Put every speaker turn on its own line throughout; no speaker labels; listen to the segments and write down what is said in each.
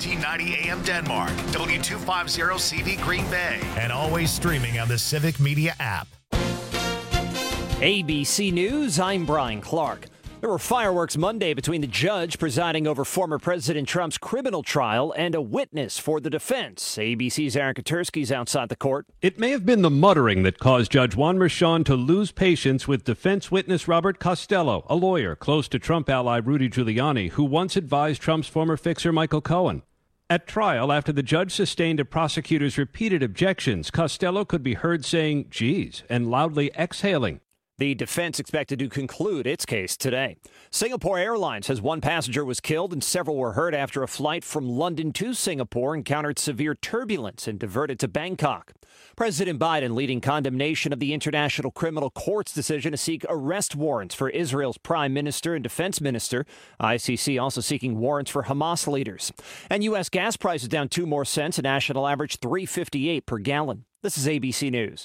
1490 AM Denmark, W250CV Green Bay, and always streaming on the Civic Media app.
ABC News, I'm Brian Clark. There were fireworks Monday between the judge presiding over former President Trump's criminal trial and a witness for the defense. ABC's Aaron Katersky's outside the court.
It may have been the muttering that caused Judge Juan Merchan to lose patience with defense witness Robert Costello, a lawyer close to Trump ally Rudy Giuliani, who once advised Trump's former fixer Michael Cohen. At trial, after the judge sustained a prosecutor's repeated objections, Costello could be heard saying, "geez," and loudly exhaling.
The defense expected to conclude its case today. Singapore Airlines says one passenger was killed and several were hurt after a flight from London to Singapore encountered severe turbulence and diverted to Bangkok. President Biden leading condemnation of the International Criminal Court's decision to seek arrest warrants for Israel's prime minister and defense minister. ICC also seeking warrants for Hamas leaders. And U.S. gas prices down 2 more cents, a national average $3.58 per gallon. This is ABC News.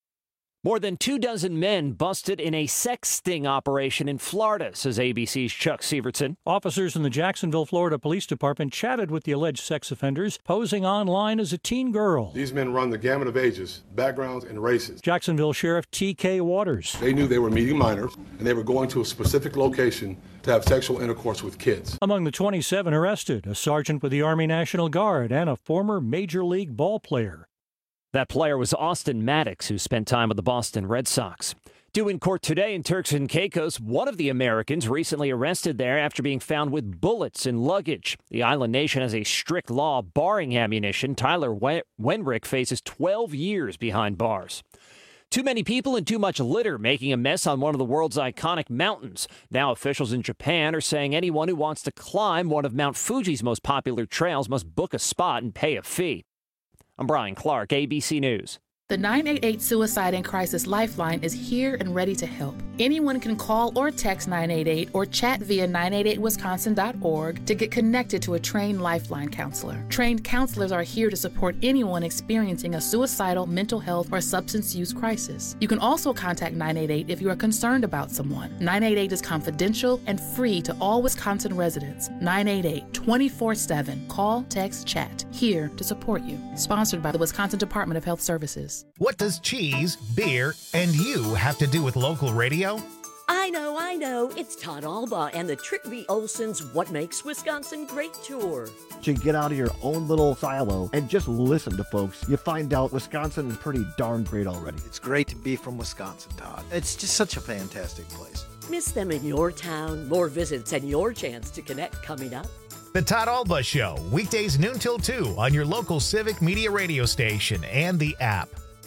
More than 24 men busted in a sex sting operation in Florida, says ABC's Chuck Sievertson.
Officers in the Jacksonville, Florida Police Department chatted with the alleged sex offenders, posing online as a teen girl.
These men run the gamut of ages, backgrounds, and races.
Jacksonville Sheriff T.K. Waters.
They knew they were meeting minors, and they were going to a specific location to have sexual intercourse with kids.
Among the 27 arrested, a sergeant with the Army National Guard and a former Major League ball player.
That player was Austin Maddox, who spent time with the Boston Red Sox. Due in court today in Turks and Caicos, one of the Americans recently arrested there after being found with bullets in luggage. The island nation has a strict law barring ammunition. Tyler Wenrick faces 12 years behind bars. Too many people and too much litter making a mess on one of the world's iconic mountains. Now officials in Japan are saying anyone who wants to climb one of Mount Fuji's most popular trails must book a spot and pay a fee. I'm Brian Clark, ABC News.
The 988 Suicide and Crisis Lifeline is here and ready to help. Anyone can call or text 988 or chat via 988wisconsin.org to get connected to a trained Lifeline counselor. Trained counselors are here to support anyone experiencing a suicidal, mental health, or substance use crisis. You can also contact 988 if you are concerned about someone. 988 is confidential and free to all Wisconsin residents. 988 24/7. Call, text, chat. Here to support you. Sponsored by the Wisconsin Department of Health Services.
What does cheese, beer, and you have to do with local radio?
I know. It's Todd Alba and the Trick V. Olson's What Makes Wisconsin Great tour.
To get out of your own little silo and just listen to folks, you find out Wisconsin is pretty darn great already.
It's great to be from Wisconsin, Todd. It's just such a fantastic place.
Miss them in your town. More visits and your chance to connect coming up.
The Todd Alba Show, weekdays noon till 2 on your local Civic Media radio station and the app.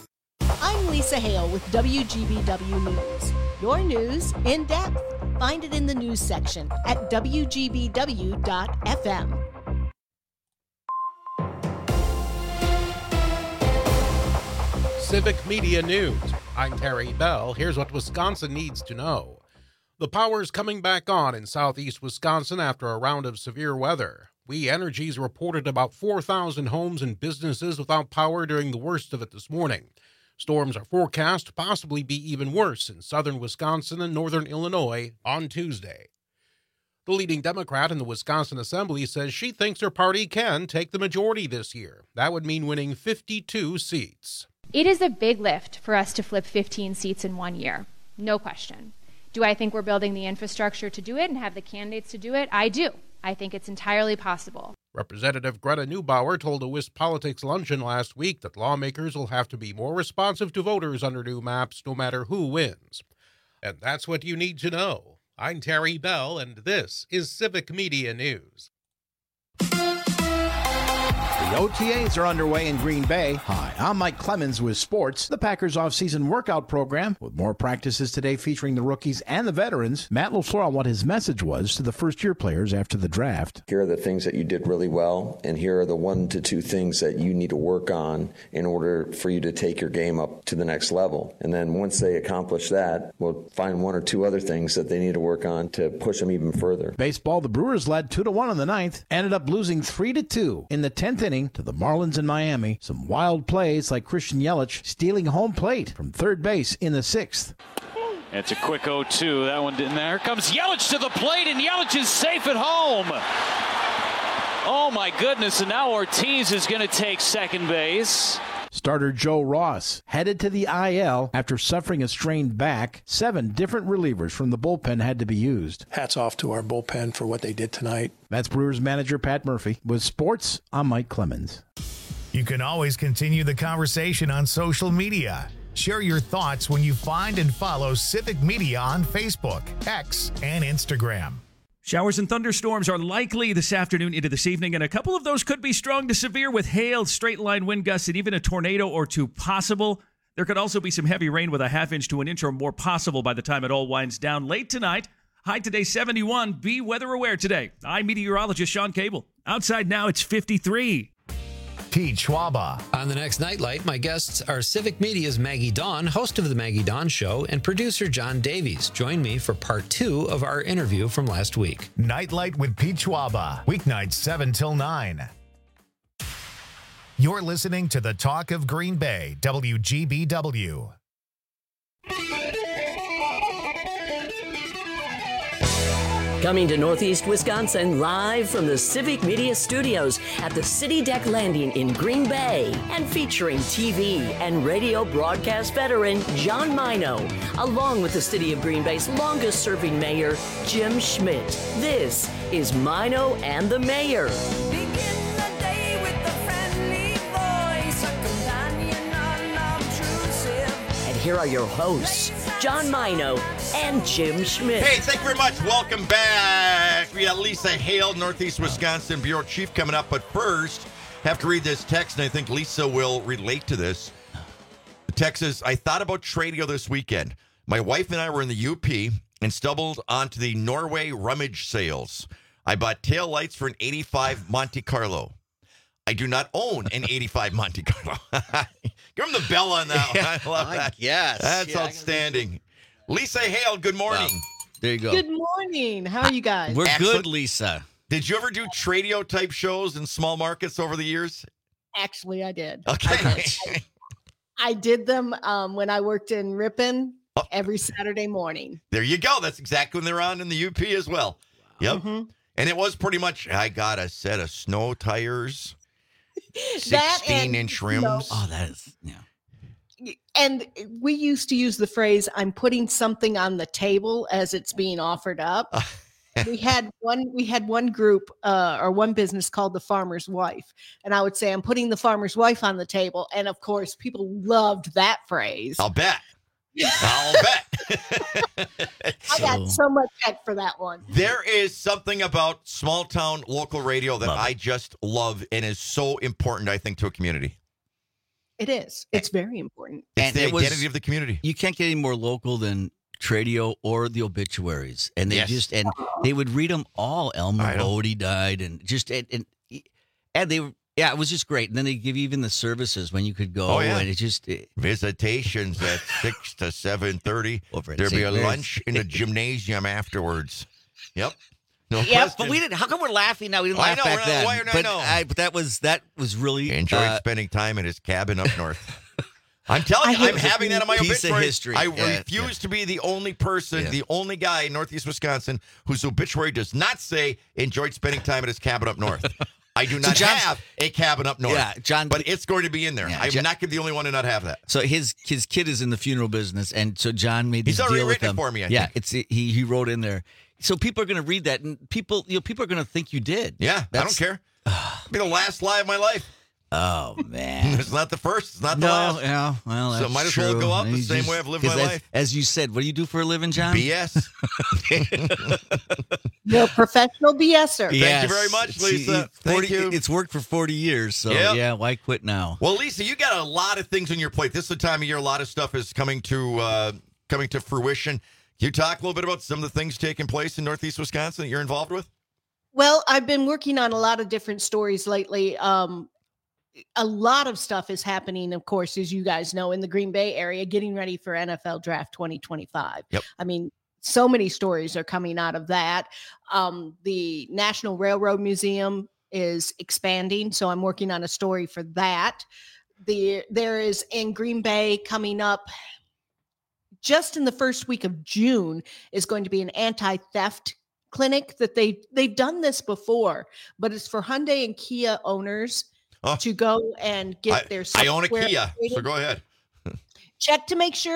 I'm Lisa Hale with WGBW News. Your news in depth. Find it in the news section at WGBW.FM.
Civic Media News. I'm Terry Bell. Here's what Wisconsin needs to know. The power's coming back on in southeast Wisconsin after a round of severe weather. We Energies reported about 4,000 homes and businesses without power during the worst of it this morning. Storms are forecast to possibly be even worse in southern Wisconsin and northern Illinois on Tuesday. The leading Democrat in the Wisconsin Assembly says she thinks her party can take the majority this year. That would mean winning 52 seats.
It is a big lift for us to flip 15 seats in 1 year. No question. Do I think we're building the infrastructure to do it and have the candidates to do it? I do. I think it's entirely possible.
Representative Greta Neubauer told a WISP Politics luncheon last week that lawmakers will have to be more responsive to voters under new maps no matter who wins. And that's what you need to know. I'm Terry Bell, and this is Civic Media News.
The OTAs are underway in Green Bay. Hi, I'm Mike Clemens with sports. The Packers off-season workout program with more practices today featuring the rookies and the veterans. Matt LaFleur on what his message was to the first-year players after the draft.
Here are the things that you did really well, and here are the 1 to 2 things that you need to work on in order for you to take your game up to the next level. And then once they accomplish that, we'll find 1 or 2 other things that they need to work on to push them even further.
Baseball, the Brewers led 2-1 in the 9th, ended up losing 3-2 in the 10th inning to the Marlins in Miami. Some wild plays like Christian Yelich stealing home plate from third base in the 6th.
It's a quick 0-2. That one didn't. There comes Yelich to the plate, and Yelich is safe at home. Oh, my goodness. And now Ortiz is going to take second base.
Starter Joe Ross headed to the IL after suffering a strained back. 7 different relievers from the bullpen had to be used.
Hats off to our bullpen for what they did tonight.
That's Brewers manager Pat Murphy. With sports, I'm Mike Clemens.
You can always continue the conversation on social media. Share your thoughts when you find and follow Civic Media on Facebook, X, and Instagram.
Showers and thunderstorms are likely this afternoon into this evening, and a couple of those could be strong to severe with hail, straight-line wind gusts, and even a tornado or two possible. There could also be some heavy rain with a half inch to an inch or more possible by the time it all winds down late tonight. High today, 71. Be weather aware today. I'm meteorologist Sean Cable. Outside now, it's 53.
Pete Schwaba.
On the next Nightlight, my guests are Civic Media's Maggie Dawn, host of The Maggie Dawn Show, and producer John Davies. Join me for part 2 of our interview from last week.
Nightlight with Pete Schwaba. Weeknights 7 till 9. You're listening to the Talk of Green Bay, WGBW.
Coming to Northeast Wisconsin live from the Civic Media Studios at the City Deck Landing in Green Bay and featuring TV and radio broadcast veteran John Mino, along with the City of Green Bay's longest serving mayor, Jim Schmidt. This is Mino and the Mayor. And here are your hosts, John Mino and Jim Schmidt.
Hey, thank you very much. Welcome back. We got Lisa Hale, Northeast Wisconsin Bureau Chief, coming up. But first, have to read this text, and I think Lisa will relate to this. The text says, I thought about Tradio this weekend. My wife and I were in the UP and stumbled onto the Norway rummage sales. I bought tail lights for an 85 Monte Carlo. I do not own an 85 Monte Carlo. Give him the bell on that one. I love that.
Yes.
That's outstanding. Lisa Hale, good morning.
Well, there you go.
Good morning. How are you guys?
We're good, Lisa.
Did you ever do Tradio type shows in small markets over the years?
Actually, I did.
Okay.
I did them when I worked in Ripon every Saturday morning.
There you go. That's exactly when they're on in the UP as well. Wow. Yep. Mm-hmm. And it was pretty much, I got a set of snow tires, 16-inch rims.
Oh, that is, yeah.
And we used to use the phrase, I'm putting something on the table as it's being offered up. we had one group or one business called The Farmer's Wife. And I would say, I'm putting the farmer's wife on the table. And of course, people loved that phrase.
I'll bet. I'll bet.
I got so much heck for that one.
There is something about small town local radio that I just love and is so important, I think, to a community.
It is. It's very important.
It's the identity of the community.
You can't get any more local than Tradio or the obituaries. And they they would read them all. Elmer Bodie died and they were, yeah, it was just great. And then they give you even the services when you could go.
Oh, yeah.
And it just
visitations at 6 to 7:30. There'll be a lunch in the gymnasium afterwards. Yep. No
yeah, but we didn't. How come we're laughing now? We didn't laugh back then. But that was really
enjoyed spending time in his cabin up north. I'm telling you, I'm having that on my obituary.
History.
I refuse to be the only person, the only guy in Northeast Wisconsin whose obituary does not say enjoyed spending time at his cabin up north. I do not have a cabin up north. Yeah, John, but it's going to be in there. Yeah, I'm not going to be the only one to not have that.
So his kid is in the funeral business, and so John made this deal with him. He's already written
it for me. I think.
He wrote in there. So people are going to read that, and people are going to think you did.
Yeah, I don't care. It'll be the last lie of my life.
Oh man,
it's not the first. It's not the last.
Yeah, well, that's
so might as well go up the same way I've lived my life.
As you said, what do you do for a living, John?
BS.
You're a professional BSer.
Yes. Thank you very much, Lisa. Thank you.
It's worked for 40 years, so yeah, why quit now?
Well, Lisa, you got a lot of things on your plate. This is the time of year a lot of stuff is coming to fruition. Can you talk a little bit about some of the things taking place in Northeast Wisconsin that you're involved with?
Well, I've been working on a lot of different stories lately. A lot of stuff is happening, of course, as you guys know, in the Green Bay area, getting ready for NFL Draft 2025.
Yep.
I mean, so many stories are coming out of that. The National Railroad Museum is expanding, so I'm working on a story for that. There is in Green Bay coming up, just in the first week of June, is going to be an anti-theft clinic that they've done this before, but it's for Hyundai and Kia owners to go and get their software.
I own a Kia,
upgraded.
so go ahead.
Check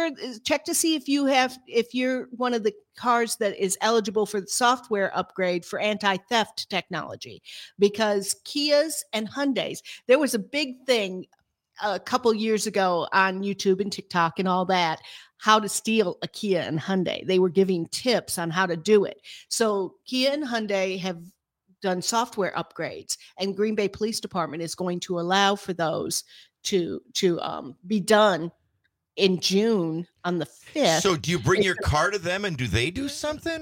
to see if you're one of the cars that is eligible for the software upgrade for anti-theft technology, because Kias and Hyundais, there was a big thing a couple years ago on YouTube and TikTok and all that, how to steal a Kia and Hyundai. They were giving tips on how to do it. So Kia and Hyundai have done software upgrades, and Green Bay Police Department is going to allow for those to be done in June on the 5th.
So do you bring your car to them and do they do something?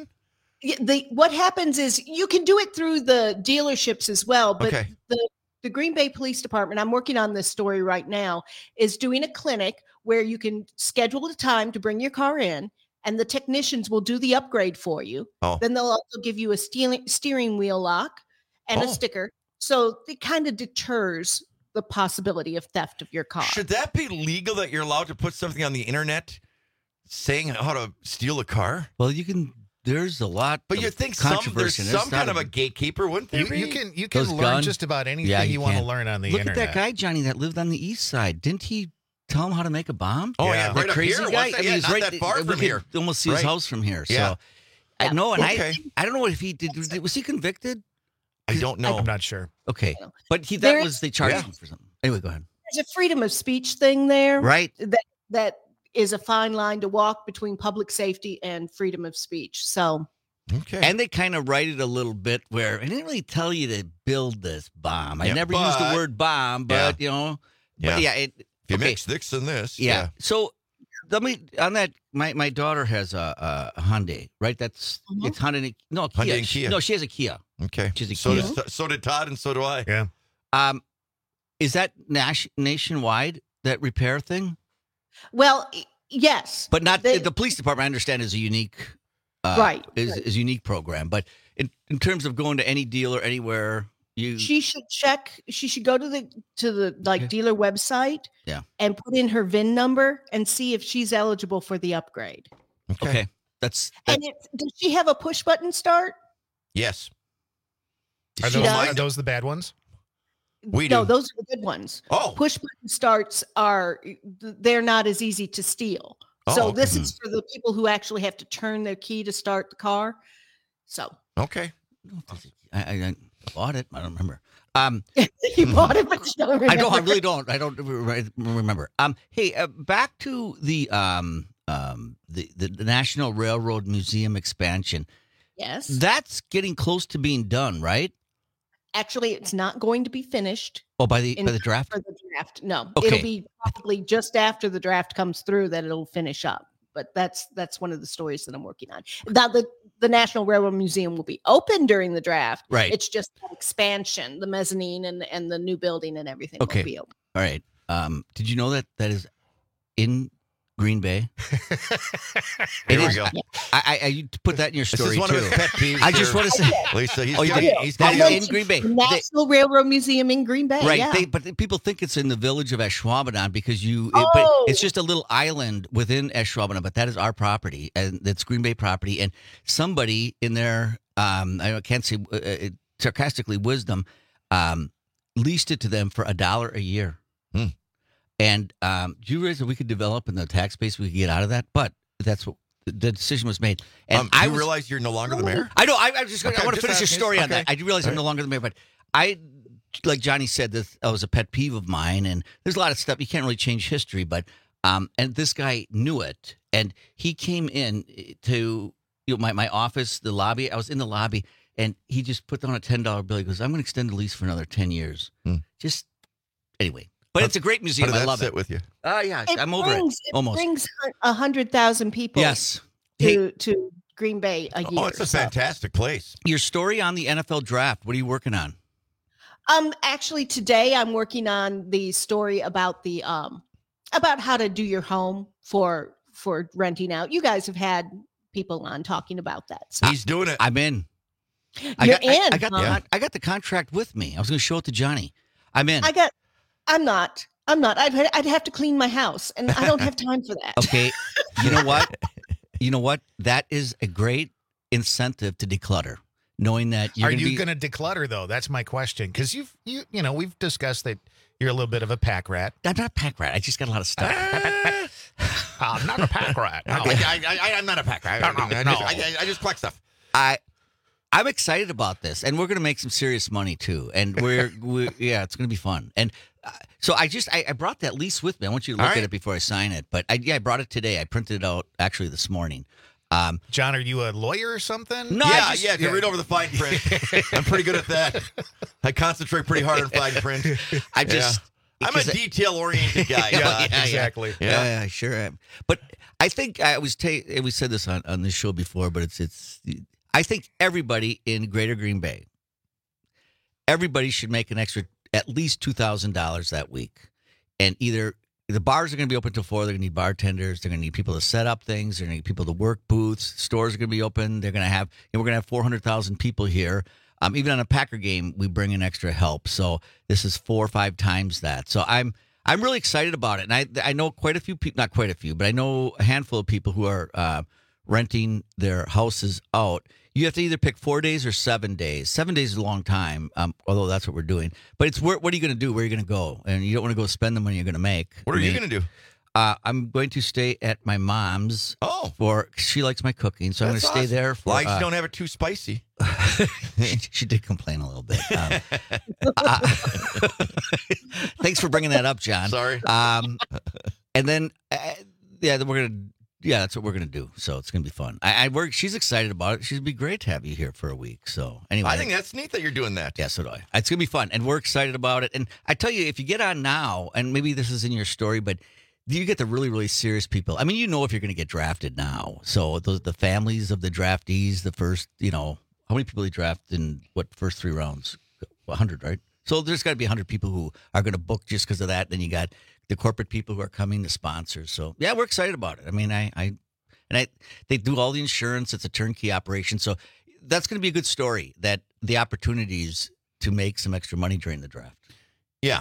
What happens is you can do it through the dealerships as well, but the Green Bay Police Department, I'm working on this story right now, is doing a clinic where you can schedule a time to bring your car in, and the technicians will do the upgrade for you. Then they'll also give you a steering wheel lock and a sticker. So it kind of deters the possibility of theft of your car.
Should that be legal that you're allowed to put something on the internet saying how to steal a car?
Well, you can. There's a lot.
But you think there's
controversy.
some kind of a gatekeeper, wouldn't there be?
You can learn just about anything you want to learn on the internet.
Look at that guy, Johnny, that lived on the east side. Didn't he tell him how to make a bomb?
Oh, yeah. Right up
crazy
here.
guy.
He's not that far from here.
Almost see his house from here.
Yeah.
So I know, and I don't know if he did. Was he convicted?
I don't know.
I'm not sure.
Okay, but they charged him for something. Anyway, go ahead.
There's a freedom of speech thing there,
right?
That is a fine line to walk between public safety and freedom of speech. So,
and they kind of write it a little bit where I didn't really tell you to build this bomb. I never used the word bomb, but you know,
if you mix this and this,
So let me on that. My daughter has a Hyundai, right? That's it's Hyundai. No, Kia.
Hyundai and Kia.
No, she has a Kia.
Okay,
she's a
so
Kia.
So did Todd, and so do I.
Yeah.
Is that nationwide, that repair thing?
Well, yes,
but not the police department. I understand is a unique, is a unique program. But in terms of going to any dealer anywhere,
she should check. She should go to the dealer website, and put in her VIN number and see if she's eligible for the upgrade.
Okay.
Does she have a push button start?
Yes.
Are those the bad ones?
No, those are the good ones. Push button starts they're not as easy to steal. So this is for the people who actually have to turn their key to start the car. So
I bought it. I don't remember.
You bought it, but you don't remember.
I really don't. I don't remember. Hey, back to the National Railroad Museum expansion.
Yes,
that's getting close to being done, right?
Actually, it's not going to be finished.
Oh, by the draft?
For the draft, no.
Okay.
It'll be probably just after the draft comes through that it'll finish up. But that's one of the stories that I'm working on. Now, the National Railroad Museum will be open during the draft.
Right.
It's just that expansion, the mezzanine and the new building and everything will be open.
All right. Did you know that is in Green Bay?
Here we go.
I put that in your story,
this is one
too.
of his pet peeves.
I just want to say,
Lisa, he's
in Green Bay.
The National Railroad Museum in Green Bay.
Right.
Yeah.
But people think it's in the village of Ashwaubenon because but it's just a little island within Ashwaubenon, but that is our property, and that's Green Bay property. And somebody in there, I can't say sarcastically, wisdom, leased it to them for $1 a year. And do you realize that we could develop in the tax base we could get out of that? But that's what the decision was made. And
I realize you're no longer the mayor?
I know. I want to finish your story on that. I do realize I'm no longer the mayor, but like Johnny said, that was a pet peeve of mine. And there's a lot of stuff you can't really change history, but and this guy knew it, and he came in to my office, the lobby. I was in the lobby, and he just put down a $10 bill. He goes, "I'm going to extend the lease for another 10 years." Just anyway. But it's a great museum. I love it.
With you?
Yeah, I'm over it. Almost.
It brings 100,000 people.
Yes.
To Green Bay a year.
Oh, it's a fantastic place.
Your story on the NFL draft. What are you working on?
Actually, today I'm working on the story about the about how to do your home for renting out. You guys have had people on talking about that. So.
He's doing it.
I'm in. I got the contract with me. I was going to show it to Johnny. I'm in.
I'm not. I'd have to clean my house, and I don't have time for that.
Okay. You know what? That is a great incentive to declutter. knowing that
Are you going to declutter though? That's my question. Because we've discussed that you're a little bit of a pack rat.
I'm not a pack rat. I just got a lot of stuff.
I'm not a pack rat. No.
I'm not a pack rat. I just collect stuff.
I'm excited about this, and we're going to make some serious money too. And we're it's going to be fun. And so I brought that lease with me. I want you to look at it before I sign it. But I brought it today. I printed it out actually this morning.
John, are you a lawyer or something?
No,
yeah. Read over the fine print. I'm pretty good at that. I concentrate pretty hard on fine print. I'm a detail-oriented guy.
Exactly.
Yeah, I sure am. But I think we said this on this show before, but it's. I think everybody in Greater Green Bay, everybody should make an extra at least $2,000 that week, and either. The bars are going to be open till 4. They're going to need bartenders. They're going to need people to set up things. They're going to need people to work booths. Stores are going to be open. They're going to have. We're going to have 400,000 people here. Even on a Packer game, we bring in extra help. So this is 4 or 5 times that. So I'm really excited about it. And I know quite a few people, not quite a few, but I know a handful of people who are renting their houses out. You have to either pick 4 days or 7 days. 7 days is a long time, although that's what we're doing. But it's what are you going to do? Where are you going to go? And you don't want to go spend the money you're going to make.
What are you going to do?
I'm going to stay at my mom's. She likes my cooking, so I'm going to stay there.
Why you don't have it too spicy?
She did complain a little bit. Thanks for bringing that up, John.
Sorry.
And then, we're going to. Yeah, that's what we're going to do. So it's going to be fun. She's excited about it. She'd be great to have you here for a week. So anyway.
I think that's neat that you're doing that.
Yeah, so do I. It's going to be fun. And we're excited about it. And I tell you, if you get on now, and maybe this is in your story, but you get the really, really serious people. I mean, if you're going to get drafted now. So the families of the draftees, the first, how many people they draft in first 3 rounds? 100, right? So there's got to be 100 people who are going to book just because of that. Then you got the corporate people who are coming, the sponsors. So yeah, we're excited about it. I mean, they do all the insurance. It's a turnkey operation. So that's going to be a good story, that the opportunities to make some extra money during the draft.
Yeah.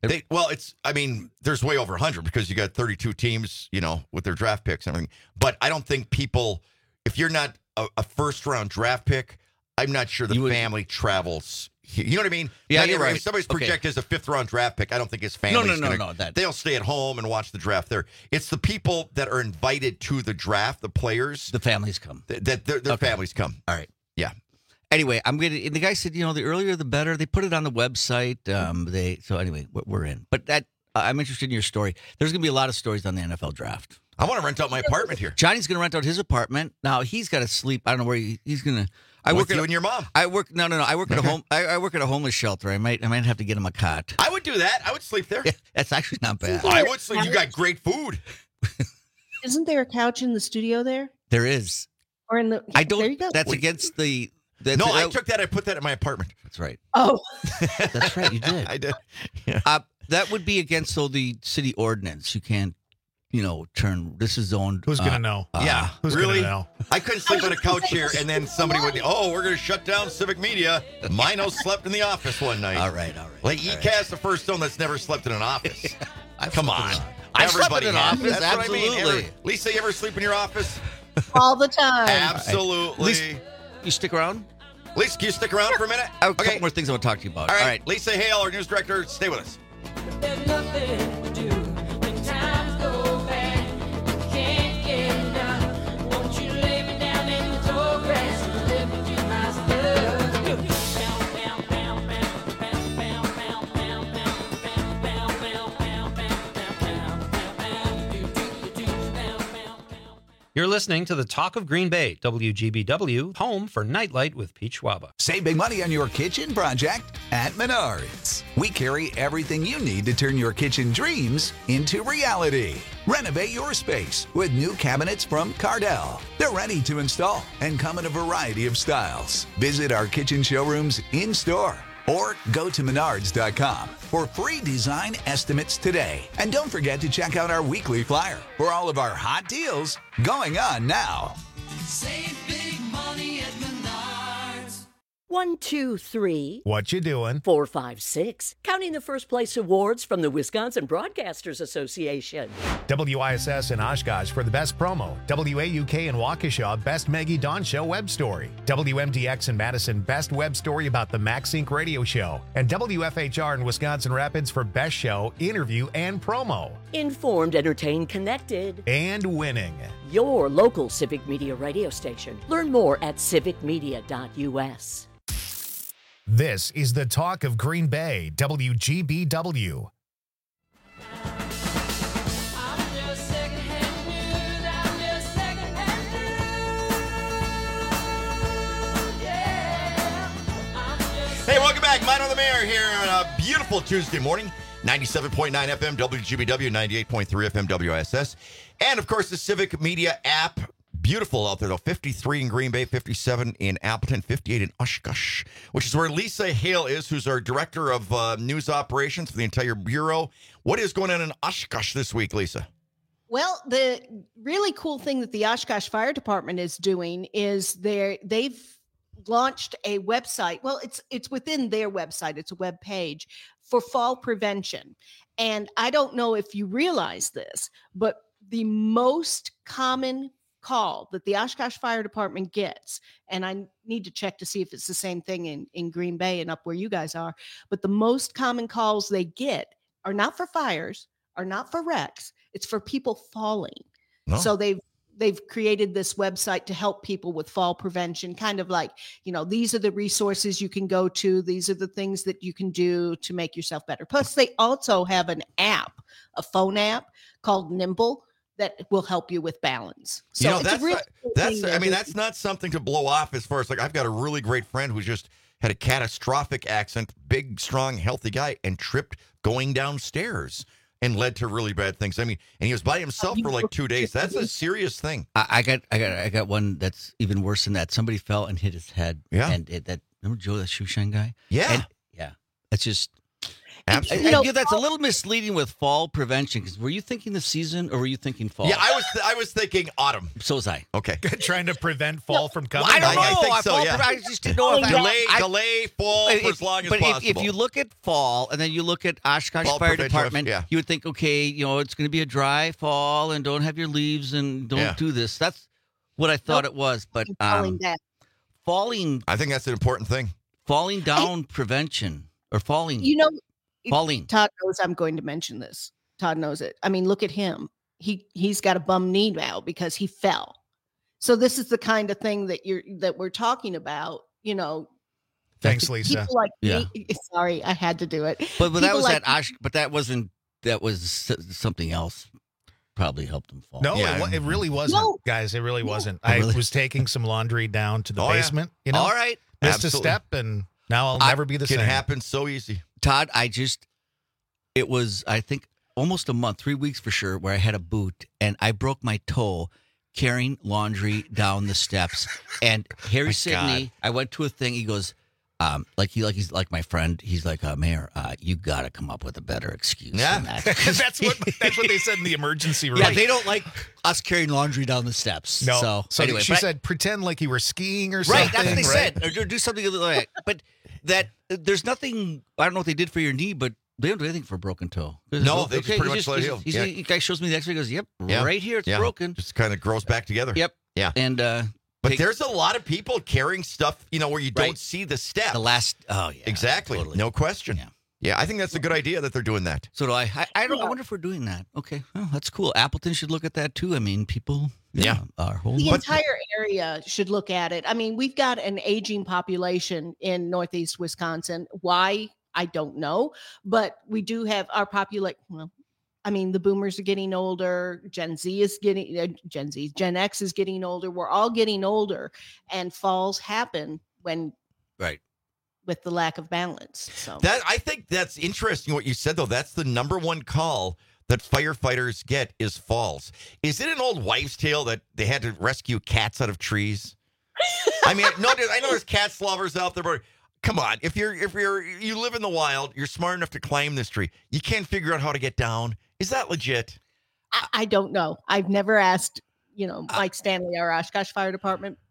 There's way over 100 because you got 32 teams, with their draft picks and everything. But I don't think people, if you're not a first round draft pick, I'm not sure the family travels. You know what I mean?
Yeah, you're right.
If somebody's projected as a 5th round draft pick, I don't think his family's they'll stay at home and watch the draft there. It's the people that are invited to the draft, the players.
The families come.
Their families come.
All right.
Yeah.
Anyway, the guy said, the earlier the better. They put it on the website. So anyway, we're in. But I'm interested in your story. There's going to be a lot of stories on the NFL draft.
I want to rent out my apartment here.
Johnny's going to rent out his apartment. Now he's got to sleep. I don't know where he's going to.
I work with you and your mom.
I work at a home. I work at a homeless shelter. I might have to get him a cot.
I would do that. I would sleep there.
Yeah, that's actually not bad.
I would sleep. You got great food.
Isn't there a couch in the studio there?
There is.
Or in the.
I don't.
There you go.
That's against the.
I took that. I put that in my apartment.
That's right.
Oh,
that's right. You did.
I did. Yeah.
That would be against the city ordinance. You can't. Turn. This is zoned.
Who's gonna know?
Yeah,
who's
really?
gonna know?
I couldn't sleep on a couch here, and then somebody would. Oh, we're gonna shut down Civic Media. Mino slept in the office one night.
All right.
Like ECAS, the first stone that's never slept in an office.
Come on,
I've
slept in an office.
That's
Absolutely.
what I mean. Lisa, you ever sleep in your office?
All the time.
Absolutely.
Lisa, you stick around.
Lisa, can you stick around for a minute?
I have a couple more things I want to talk to you about.
All right. Lisa Hale, our news director, stay with us.
There's nothing to do when times go bad. Can't get enough. Won't you lay me down in the tall grass and live with you, my stuff?
You're listening to the Talk of Green Bay, WGBW, home for Nightlight with Pete Schwaba.
Save big money on your kitchen project at Menards. We carry everything you need to turn your kitchen dreams into reality. Renovate your space with new cabinets from Cardell. They're ready to install and come in a variety of styles. Visit our kitchen showrooms in-store or go to menards.com for free design estimates today. And don't forget to check out our weekly flyer for all of our hot deals going on now.
Save big money at Menards.
1, 2, 3.
What you doing?
4, 5, 6. Counting the first place awards from the Wisconsin Broadcasters Association.
WISS in Oshkosh for the best promo. WAUK in Waukesha, best Maggie Dawn Show web story. WMDX in Madison, best web story about the MaxSync radio show. And WFHR in Wisconsin Rapids for best show, interview, and promo.
Informed, entertained, connected.
And winning.
Your local Civic Media radio station. Learn more at civicmedia.us.
This is the talk of Green Bay, WGBW.
Hey, welcome back. Mine on the Mayor here on a beautiful Tuesday morning. 97.9 FM WGBW, 98.3 FM WISS. And, of course, the Civic Media app. Beautiful out there, though. 53 in Green Bay, 57 in Appleton, 58 in Oshkosh, which is where Lisa Hale is, who's our director of news operations for the entire bureau. What is going on in Oshkosh this week, Lisa?
Well, the really cool thing that the Oshkosh Fire Department is doing is they've launched a website. Well, it's within their website. It's a web page for fall prevention. And I don't know if you realize this, but the most common call that the Oshkosh Fire Department gets, and I need to check to see if it's the same thing in Green Bay and up where you guys are, but the most common calls they get are not for fires, are not for wrecks. It's for people falling. No. So they've created this website to help people with fall prevention, kind of like, these are the resources you can go to. These are the things that you can do to make yourself better. Plus, they also have an app, a phone app called Nimble, that will help you with balance. So
that's not something to blow off as far as like, I've got a really great friend who just had a catastrophic accident, big, strong, healthy guy, and tripped going downstairs and led to really bad things. I mean, and he was by himself for like 2 days. That's a serious thing.
I got one that's even worse than that. Somebody fell and hit his head.
Yeah.
And remember Joe, that shoe shine guy?
Yeah.
And, yeah. It's just...
Absolutely.
That's a little misleading with fall prevention, because were you thinking the season or were you thinking fall?
Yeah, I was thinking autumn.
So was I.
Okay.
Trying to prevent fall from coming.
Well, I don't know.
I think so, yeah.
I just didn't know if
delay fall for as long as possible.
But if you look at fall and then you look at Oshkosh Fire Department, you would think, okay, it's going to be a dry fall and don't have your leaves and don't do this. That's what I thought it was. But falling.
I think that's an important thing.
Falling down prevention or falling. Falling.
Todd knows I'm going to mention this. Todd knows it. I mean, look at him. He's got a bum knee now because he fell. So this is the kind of thing that we're talking about.
Thanks, Lisa.
Like sorry, I had to do it.
But that was but that wasn't. That was something else. Probably helped him fall.
No, it really wasn't, guys. It really wasn't. I was taking some laundry down to the basement.
All right,
missed a step, and now I'll never be the same.
It can happen so easy.
Todd, it was, I think, almost a month, 3 weeks for sure, where I had a boot and I broke my toe carrying laundry down the steps. And Harry Sidney, I went to a thing. He goes, he's like my friend. He's like, Mayor, you got to come up with a better excuse than that.
That's what they said in the emergency room.
Yeah, they don't like us carrying laundry down the steps.
No.
So anyway,
she said, pretend like you were skiing or something.
Right, that's what they said. Or do something like that. But that there's nothing. I don't know what they did for your knee, but they don't do anything for a broken toe.
No, they just pretty much let it heal.
The guy shows me the X-ray. Goes, right here, it's broken.
Just kind of grows back together.
Yep.
Yeah.
And
but there's a lot of people carrying stuff, where you don't see the step.
The last. Oh yeah.
Exactly. Totally. No question. Yeah. I think that's a good idea that they're doing that.
So do I. I wonder if we're doing that. Okay. Well, that's cool. Appleton should look at that too. I mean, people.
The entire area should look at it. I mean, we've got an aging population in Northeast Wisconsin. Why? I don't know. But we do have our population. Well, I mean, the boomers are getting older. Gen X is getting older. We're all getting older. And falls happen with the lack of balance. So
I think that's interesting what you said, though. That's the number one call that firefighters get is falls. Is it an old wives' tale that they had to rescue cats out of trees? I mean, I know there's cat lovers out there, but come on, if you live in the wild, you're smart enough to climb this tree. You can't figure out how to get down. Is that legit?
I don't know. I've never asked, Mike Stanley, our Oshkosh Fire Department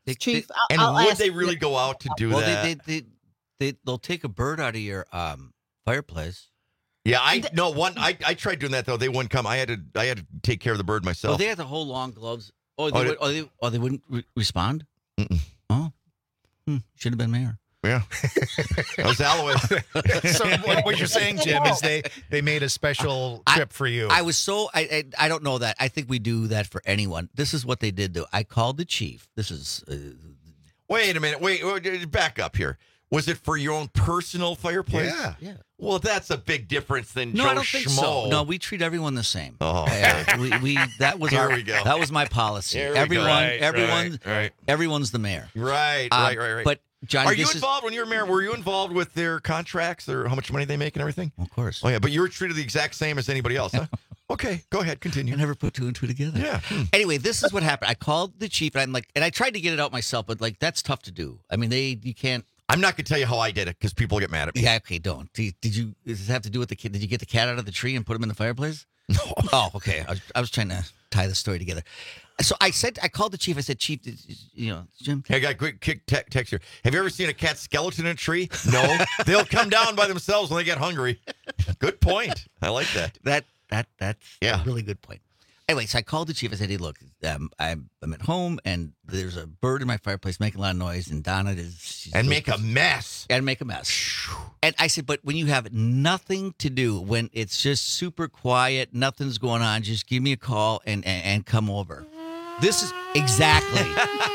Chief,
And
I'll
would
ask
they really go out to do that?
They'll take a bird out of your fireplace.
Yeah, I tried doing that though. They wouldn't come. I had to take care of the bird myself.
Oh, they had the whole long gloves. They wouldn't respond.
Mm-mm.
Oh, should have been mayor.
Yeah, that was Alloway.
So what you're saying, Jim, is they made a special trip for you.
I don't know that. I think we do that for anyone. This is what they did though. I called the chief. This is.
Wait a minute. Wait, back up here. Was it for your own personal fireplace?
Yeah.
Well, that's a big difference than
No,
Joe
I don't think
Schmo.
so. No, we treat everyone the same.
Oh,
that was
Here we go.
That was my policy.
Here we go.
Everyone's the mayor.
Right.
But John,
are you involved when you were mayor? Were you involved with their contracts or how much money they make and everything?
Of course.
Oh yeah, but you were treated the exact same as anybody else, huh? Okay, go ahead, continue.
I never put two and two together.
Yeah.
Anyway, this is what happened. I called the chief, and I'm like, and I tried to get it out myself, but like that's tough to do. I mean, you can't.
I'm not going to tell you how I did it because people get mad at me.
Yeah, okay, don't. Does this have to do with the kid? Did you get the cat out of the tree and put him in the fireplace? No. Oh, okay. I was trying to tie the story together. So I called the chief. I said, Chief, Jim.
Hey, I got a quick text here. Have you ever seen a cat skeleton in a tree? No. They'll come down by themselves when they get hungry. Good point. I like that.
That's a really good point. Anyway, so I called the chief. I said, hey, look, I'm at home, and there's a bird in my fireplace making a lot of noise, and Donna is...
And make a mess.
And make a mess. And I said, but when you have nothing to do, when it's just super quiet, nothing's going on, just give me a call and come over. This is exactly...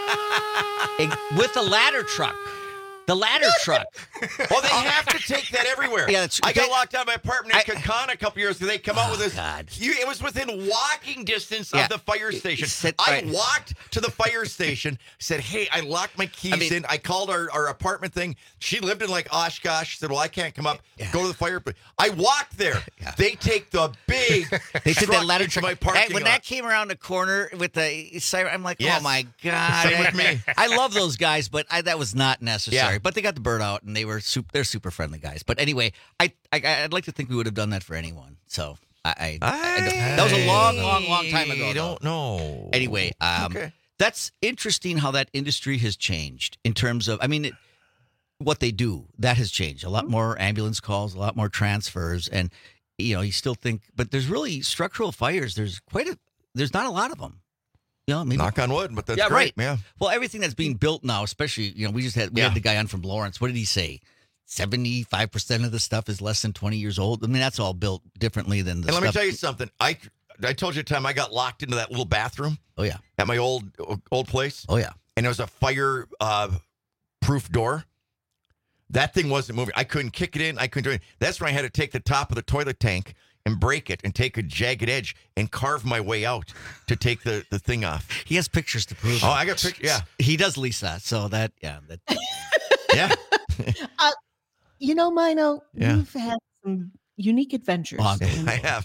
with a ladder truck. The ladder truck.
Well, they have to take that everywhere.
Yeah,
I got locked out of my apartment in Kakana a couple years ago. They come out with this. It was within walking distance of the fire station. I walked to the fire station, said, hey, I locked my keys in. I called our apartment thing. She lived in like Oshkosh. Said, well, I can't come up. Go to the fire. I walked there. They take the big
They took that ladder truck.
My parking
when
lot.
that came around the corner with the siren, I'm like,
Yes.
oh, my God.
Same with me.
I love those guys, but that was not necessary.
Yeah.
But they got the bird out, and they're super friendly guys. But anyway, I'd like to think we would have done that for anyone. So that was a long time ago.
I don't know.
Anyway, that's interesting how that industry has changed in terms of, what they do. That has changed. A lot more ambulance calls, a lot more transfers, and you still think, but there's really structural fires. There's not a lot of them. Maybe.
Knock on wood, but that's great.
Right.
Yeah.
Well, everything that's being built now, especially, we had the guy on from Lawrence. What did he say? 75% of the stuff is less than 20 years old. That's all built differently than the
And
stuff.
let me tell you something. I told you the time I got locked into that little bathroom.
Oh, yeah.
At my old place.
Oh, yeah.
And it was a fire proof door. That thing wasn't moving. I couldn't kick it in. I couldn't do it. That's when I had to take the top of the toilet tank and break it and take a jagged edge and carve my way out to take the thing off.
He has pictures to prove it.
Oh, I got pictures. Yeah.
He does Lisa. So that.
Yeah.
Mino, you've had some unique adventures.
I have.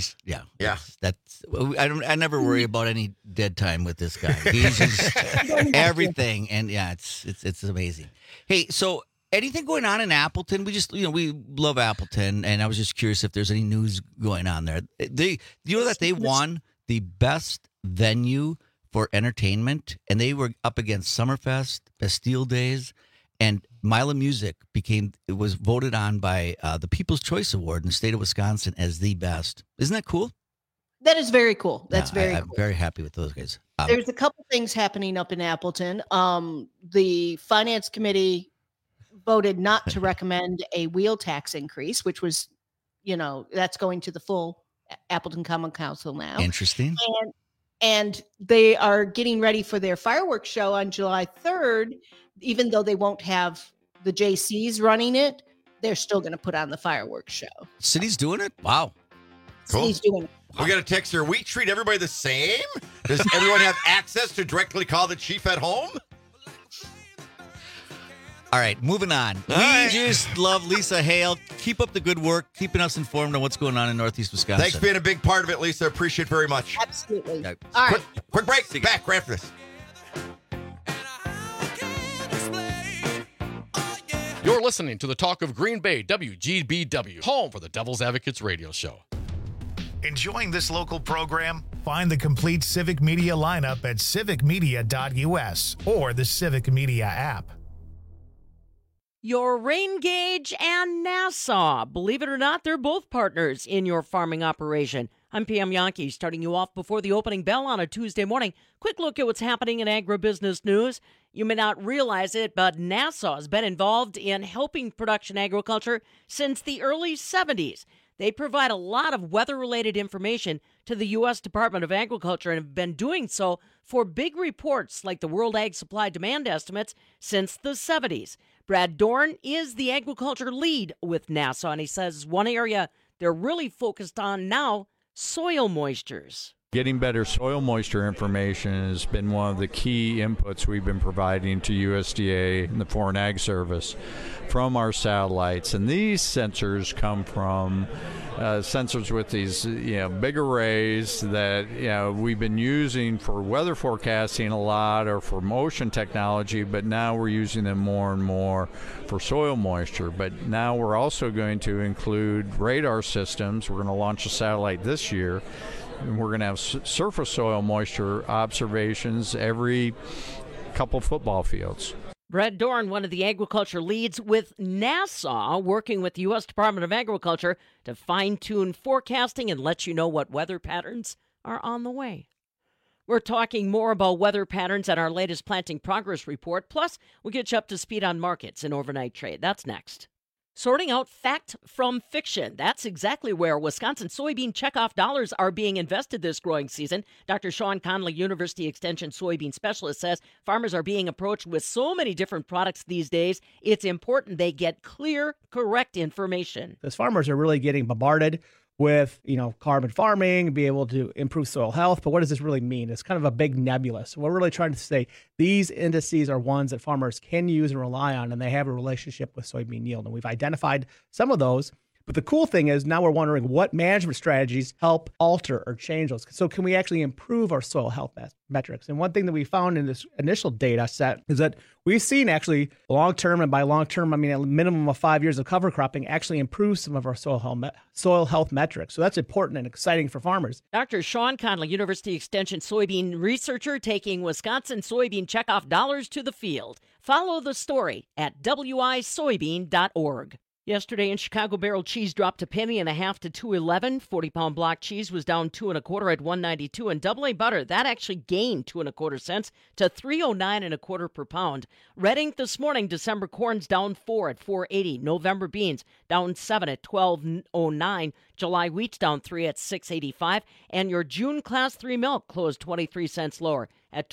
I never worry about any dead time with this guy. He's just everything. And it's amazing. Hey, so anything going on in Appleton? We just, we love Appleton, and I was just curious if there's any news going on there. They won the best venue for entertainment, and they were up against Summerfest, Bastille Days, and Mila Music was voted on by the People's Choice Award in the state of Wisconsin as the best. Isn't that cool?
That is very cool. That's cool.
I'm very happy with those guys.
There's a couple things happening up in Appleton. The finance committee voted not to recommend a wheel tax increase, which was, that's going to the full Appleton Common Council now.
Interesting.
And they are getting ready for their fireworks show on July 3rd. Even though they won't have the JCs running it, they're still going to put on the fireworks show.
City's doing it? Wow.
Cool.
City's doing it.
We got a text here. We treat everybody the same? Does everyone have access to directly call the chief at home?
All right, moving on. We just love Lisa Hale. Keep up the good work, keeping us informed on what's going on in Northeast Wisconsin.
Thanks for being a big part of it, Lisa. Appreciate it very much.
Absolutely. All right.
Quick break. Back right after this.
You're listening to the Talk of Green Bay, WGBW, home for the Devil's Advocates radio show.
Enjoying this local program? Find the complete Civic Media lineup at civicmedia.us or the Civic Media app.
Your rain gauge and Nassau. Believe it or not, they're both partners in your farming operation. I'm Pam Yankee, starting you off before the opening bell on a Tuesday morning. Quick look at what's happening in agribusiness news. You may not realize it, but Nassau has been involved in helping production agriculture since the early 70s. They provide a lot of weather-related information to the U.S. Department of Agriculture and have been doing so for big reports like the World Ag Supply Demand Estimates since the 70s. Brad Dorn is the agriculture lead with Nassau, and he says one area they're really focused on now, soil moistures.
Getting better soil moisture information has been one of the key inputs we've been providing to USDA and the Foreign Ag Service from our satellites. And these sensors come from sensors with these big arrays that we've been using for weather forecasting a lot or for motion technology, but now we're using them more and more for soil moisture. But now we're also going to include radar systems. We're going to launch a satellite this year. And we're going to have surface soil moisture observations every couple football fields.
Brad Dorn, one of the agriculture leads with Nassau, working with the U.S. Department of Agriculture to fine-tune forecasting and let you know what weather patterns are on the way. We're talking more about weather patterns at our latest planting progress report. Plus, we'll get you up to speed on markets and overnight trade. That's next. Sorting out fact from fiction. That's exactly where Wisconsin soybean checkoff dollars are being invested this growing season. Dr. Sean Conley, University Extension soybean specialist, says farmers are being approached with so many different products these days, it's important they get clear, correct information.
Those farmers are really getting bombarded with, carbon farming, be able to improve soil health. But what does this really mean? It's kind of a big nebula. So we're really trying to say these indices are ones that farmers can use and rely on, and they have a relationship with soybean yield. And we've identified some of those. But the cool thing is now we're wondering what management strategies help alter or change those. So can we actually improve our soil health metrics? And one thing that we found in this initial data set is that we've seen actually long-term, and by long-term, I mean a minimum of 5 years of cover cropping, actually improve some of our soil health metrics. So that's important and exciting for farmers.
Dr. Sean Conley, University Extension soybean researcher, taking Wisconsin soybean checkoff dollars to the field. Follow the story at wisoybean.org. Yesterday in Chicago, barrel cheese dropped a penny and a half to $2.11. 40-pound block cheese was down 2 1/4 at $1.92, and double A butter that actually gained 2 1/4 cents to $3.09 1/4 per pound. Reading this morning, December corn's down 4 at $4.80. November beans down 7 at $12.09. July wheat's down 3 at $6.85, and your June Class 3 milk closed 23 cents lower at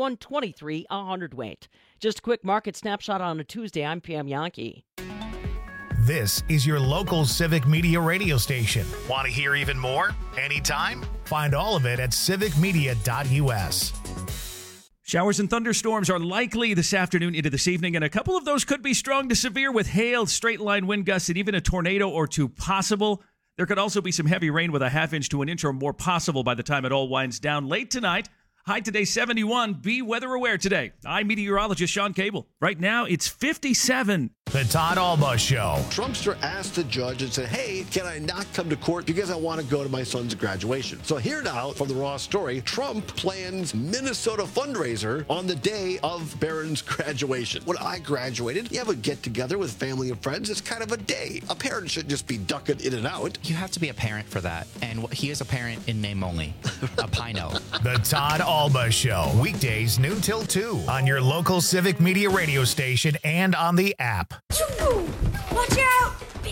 $21.23 a hundredweight. Just a quick market snapshot on a Tuesday. I'm Pam Yankee.
This is your local Civic Media radio station. Want to hear even more? Anytime? Find all of it at civicmedia.us.
Showers and thunderstorms are likely this afternoon into this evening, and a couple of those could be strong to severe with hail, straight-line wind gusts, and even a tornado or two possible. There could also be some heavy rain with a half-inch to an inch or more possible by the time it all winds down late tonight. High today, 71. Be weather aware today. I'm meteorologist Sean Cable. Right now, it's 57.
The Todd Alba Show.
Trumpster asked the judge and said, hey, can I not come to court because I want to go to my son's graduation? So here now from the Raw story, Trump plans Minnesota fundraiser on the day of Barron's graduation. When I graduated, you have a get-together with family and friends. It's kind of a day. A parent shouldn't just be ducking in and out.
You have to be a parent for that. And he is a parent in name only. A Pino.
The Todd Alba Show. Weekdays noon till 2 on your local Civic Media radio station and on the app.
Watch out!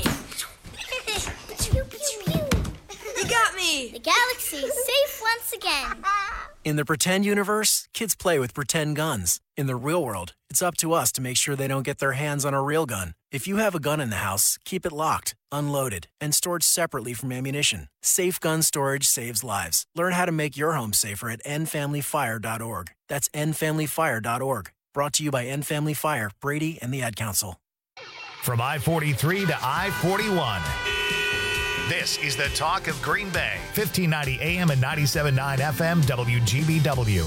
You got me!
The galaxy is safe once again.
In the pretend universe, kids play with pretend guns. In the real world, it's up to us to make sure they don't get their hands on a real gun. If you have a gun in the house, keep it locked, unloaded, and stored separately from ammunition. Safe gun storage saves lives. Learn how to make your home safer at endfamilyfire.org. That's endfamilyfire.org. Brought to you by End Family Fire, Brady, and the Ad Council.
From I-43 to I-41. This is the talk of Green Bay. 1590 AM and 97.9 FM WGBW.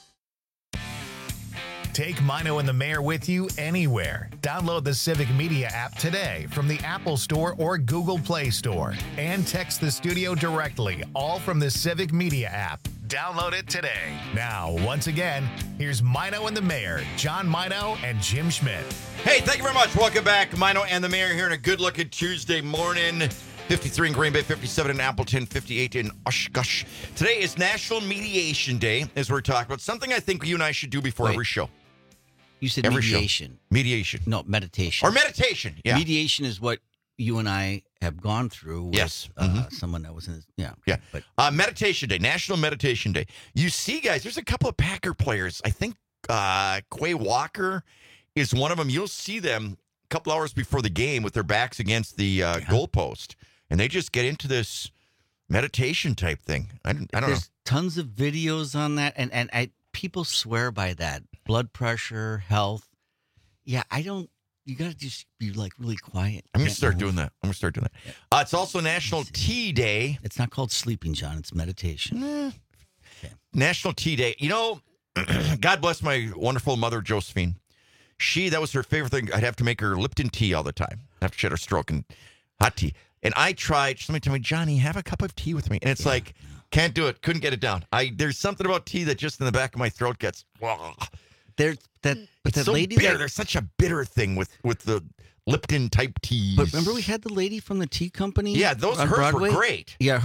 Take Mino and the Mayor with you anywhere. Download the Civic Media app today from the Apple Store or Google Play Store. And text the studio directly, all from the Civic Media app. Download it today. Now, once again, here's Mino and the Mayor, John Mino and Jim Schmidt.
Hey, thank you very much. Welcome back. Mino and the Mayor here on a good-looking Tuesday morning. 53 in Green Bay, 57 in Appleton, 58 in Oshkosh. Today is National Mediation Day, as we're talking about. Something I think you and I should do before every show.
You said
every
mediation.
Show. Mediation.
No, meditation.
Or meditation, yeah.
Mediation is what you and I have gone through with someone that was in this. Yeah.
Yeah.
But
Meditation Day, National Meditation Day. You see, guys, there's a couple of Packer players. I think Quay Walker is one of them. You'll see them a couple hours before the game with their backs against the goalpost. And they just get into this meditation type thing. I don't know.
There's tons of videos on that. And people swear by that. Blood pressure, health. Yeah, you got to just be like really quiet.
I'm going to start doing that. Yeah. It's also National Tea Day.
It's not called sleeping, John. It's meditation.
Okay. National Tea Day. You know, God bless my wonderful mother, Josephine. That was her favorite thing. I'd have to make her Lipton tea all the time after she had her stroke and hot tea. And I tried, somebody told me, Johnny, have a cup of tea with me. And it's like, can't do it. Couldn't get it down. There's something about tea that just in the back of my throat gets,
It's
so
lady
bitter. There's such a bitter thing with the Lipton type teas.
But remember we had the lady from the tea company?
Yeah, hers
Broadway?
were great.
Yeah,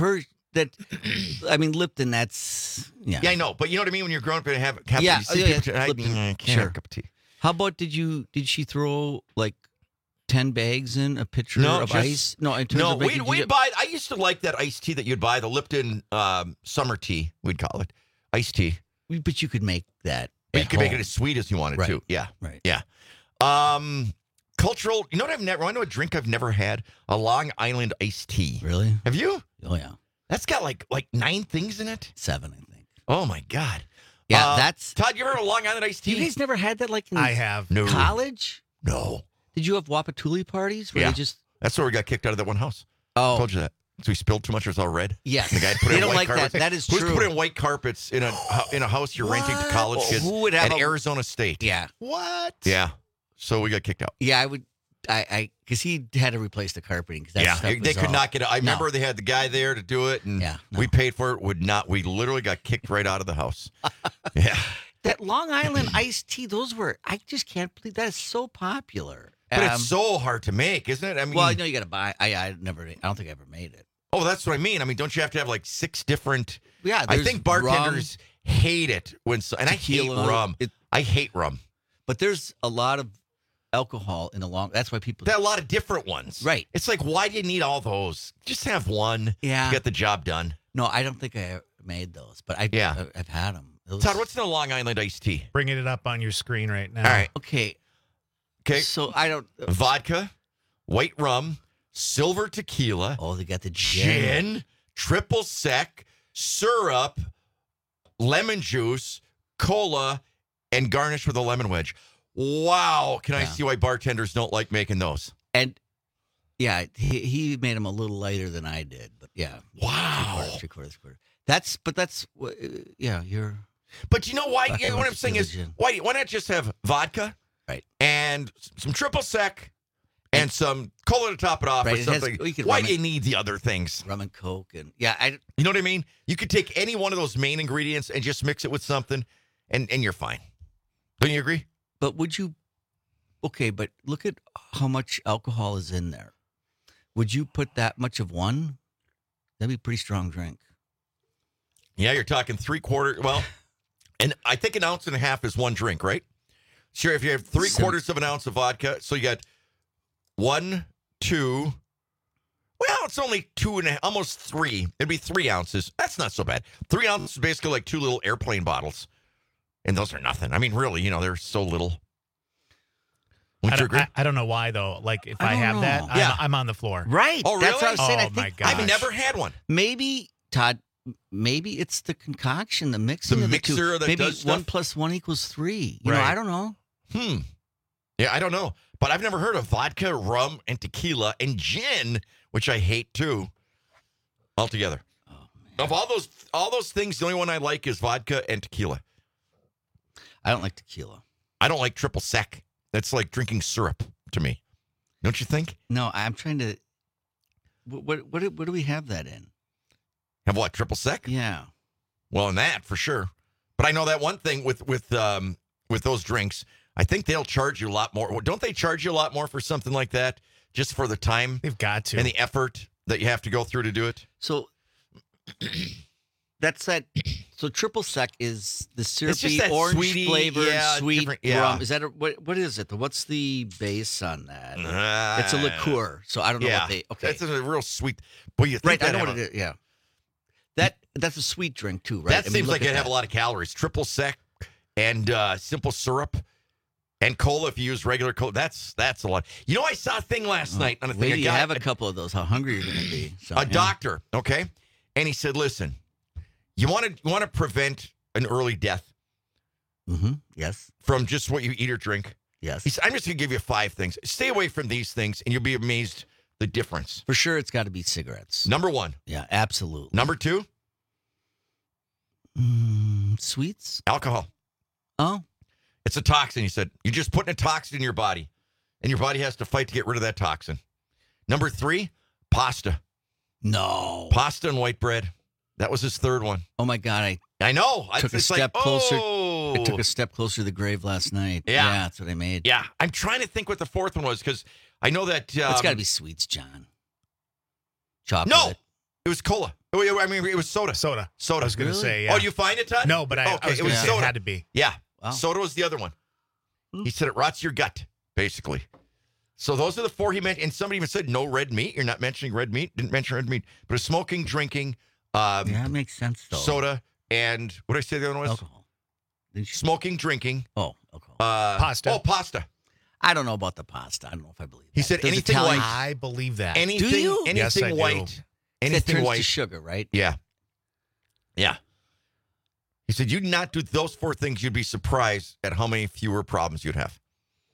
Lipton, that's,
Yeah, I know. But you know what I mean? When you're growing up and have these people, I can't have a cup of tea.
How about, did she throw like 10 bags in a pitcher of ice? No, in terms of
we'd buy. I used to like that iced tea that you'd buy, the Lipton summer tea, we'd call it. Iced tea.
But you could make that.
But you could make it as sweet as you wanted to. Yeah.
Right.
Yeah. Cultural, you know what I know a drink I've never had? A Long Island iced tea.
Really?
Have you?
Oh, yeah.
That's got like 9 things in it?
7, I think.
Oh, my God.
Yeah, that's...
Todd, you ever had a Long Island iced tea?
You guys never had that like in
I have.
No.
college?
No.
Did you have Wapatuli parties where they just...
That's where we got kicked out of that one house.
Oh.
I told you that. So we spilled too much, it was all red.
Yes.
The guy put
They
in
don't
white
like
carpets.
that. That is
Who's
true.
putting white carpets in a house you're renting to college kids
Who would have
at Arizona State?
Yeah.
What? Yeah. So we got kicked out.
Yeah, I would... because he had to replace the carpeting.
They could not get it. I remember they had the guy there to do it, and we paid for it. We literally got kicked right out of the house. Yeah.
That Long Island iced tea, I just can't believe that is so popular.
But it's so hard to make, isn't it? I mean,
well, I know you got to buy. I don't think I ever made it.
Oh, that's what I mean. I mean, don't you have to have like 6 different?
Yeah,
I think bartenders hate it and I hate rum. I hate rum.
But there's a lot of alcohol in that's why people.
There are a lot of different ones.
Right.
It's like, why do you need all those? Just have one.
Yeah.
To get the job done.
No, I don't think I made those, but I've had them.
Todd, what's in a Long Island iced tea?
Bringing it up on your screen right now.
All right.
Okay. So I don't.
Vodka, white rum, silver tequila.
Oh, they got the
gin, triple sec, syrup, lemon juice, cola, and garnish with a lemon wedge. Wow. Can I see why bartenders don't like making those?
And yeah, he made them a little lighter than I did, but yeah.
Wow.
Three quarters. That's you're.
But you know why? What I'm saying is, why not just have vodka,
right,
and some triple sec, and some cola to top it off, or something? Why do you need the other things?
Rum and Coke, and
you know what I mean? You could take any one of those main ingredients and just mix it with something, and you're fine. Don't you agree?
But would you? Okay, but look at how much alcohol is in there. Would you put that much of one? That'd be a pretty strong drink.
Yeah, you're talking 3/4. Well. And I think 1.5 ounces is one drink, right? Sure, if you have 3/4 of an ounce of vodka, so you got 1, 2. Well, it's only 2.5, almost 3. It'd be 3 ounces. That's not so bad. 3 ounces is basically like 2 little airplane bottles. And those are nothing. I mean, really, they're so little.
I don't know why, though. Like, if I have that, I'm on the floor.
Right.
Oh, really?
That's what I was saying.
Oh, my gosh.
I've never had one.
Maybe, Todd, maybe it's the concoction, the mixing
the
of the
mixer
two.
that
Maybe
does stuff?
1 + 1 = 3. You know, I don't know.
Yeah, I don't know. But I've never heard of vodka, rum, and tequila, and gin, which I hate, too, altogether.
Oh, man.
Of all those things, the only one I like is vodka and tequila.
I don't like tequila.
I don't like triple sec. That's like drinking syrup to me. Don't you think?
No, I'm trying to... What do we have that in?
Have what, triple sec?
Yeah.
Well, in that for sure. But I know that one thing with those drinks, I think they'll charge you a lot more. Don't they charge you a lot more for something like that, just for the time?
They've got to.
And the effort that you have to go through to do it.
So that's that. So triple sec is the
just
syrupy
that
orange
sweety,
flavored
yeah,
sweet
different- yeah.
rum. Is that what is it? What's the base on that? It's a liqueur. So I don't know what they. Okay,
That's a real sweet. But you think
right? I
that'd
know
have
what it is. Yeah, that's a sweet drink too, right?
That seems like it'd have a lot of calories. Triple sec and simple syrup and cola if you use regular cola. That's a lot. You know, I saw a thing last night on a thing.
Wait, you have a couple of those. How hungry you're going to be? So,
A doctor, okay, and he said, "Listen, you want to prevent an early death.
Mm-hmm. Yes.
From just what you eat or drink.
Yes.
He said, I'm just going to give you 5 things. Stay away from these things, and you'll be amazed the difference.
For sure, it's got to be cigarettes.
Number 1.
Yeah, absolutely.
Number 2.
Sweets.
Alcohol.
Oh.
It's a toxin, he said. You're just putting a toxin in your body, and your body has to fight to get rid of that toxin. Number 3, pasta.
No.
Pasta and white bread. That was his 3rd one.
Oh, my God.
I know.
Took a step closer. I took a step closer to the grave last night.
Yeah.
That's what I made.
Yeah. I'm trying to think what the 4th one was, because I know that...
it's got to be sweets, John. Chocolate.
No. It was cola. I mean, it was soda.
Soda. I was going to say,
Oh, you find it, Todd?
No, but I was
it was
gonna say
soda.
it had to be.
Yeah.
Wow.
Soda was the other one. He said it rots your gut, basically. So those are the 4 he meant. And somebody even said no red meat. You're not mentioning red meat. Didn't mention red meat. But smoking, drinking,
yeah, that makes sense, though.
soda, and what did I say the other one was?
Alcohol.
Smoking, drinking.
Oh, alcohol.
Pasta.
Oh, pasta.
I don't know about the pasta. I don't know if I believe that.
He said
Those
anything
Italian-
white.
I believe that.
Anything,
Do you?
anything
Yes, I do.
white.
That
Anything
turns
white.
to sugar, right?
Yeah. Yeah. He said, you'd not do those 4 things, you'd be surprised at how many fewer problems you'd have.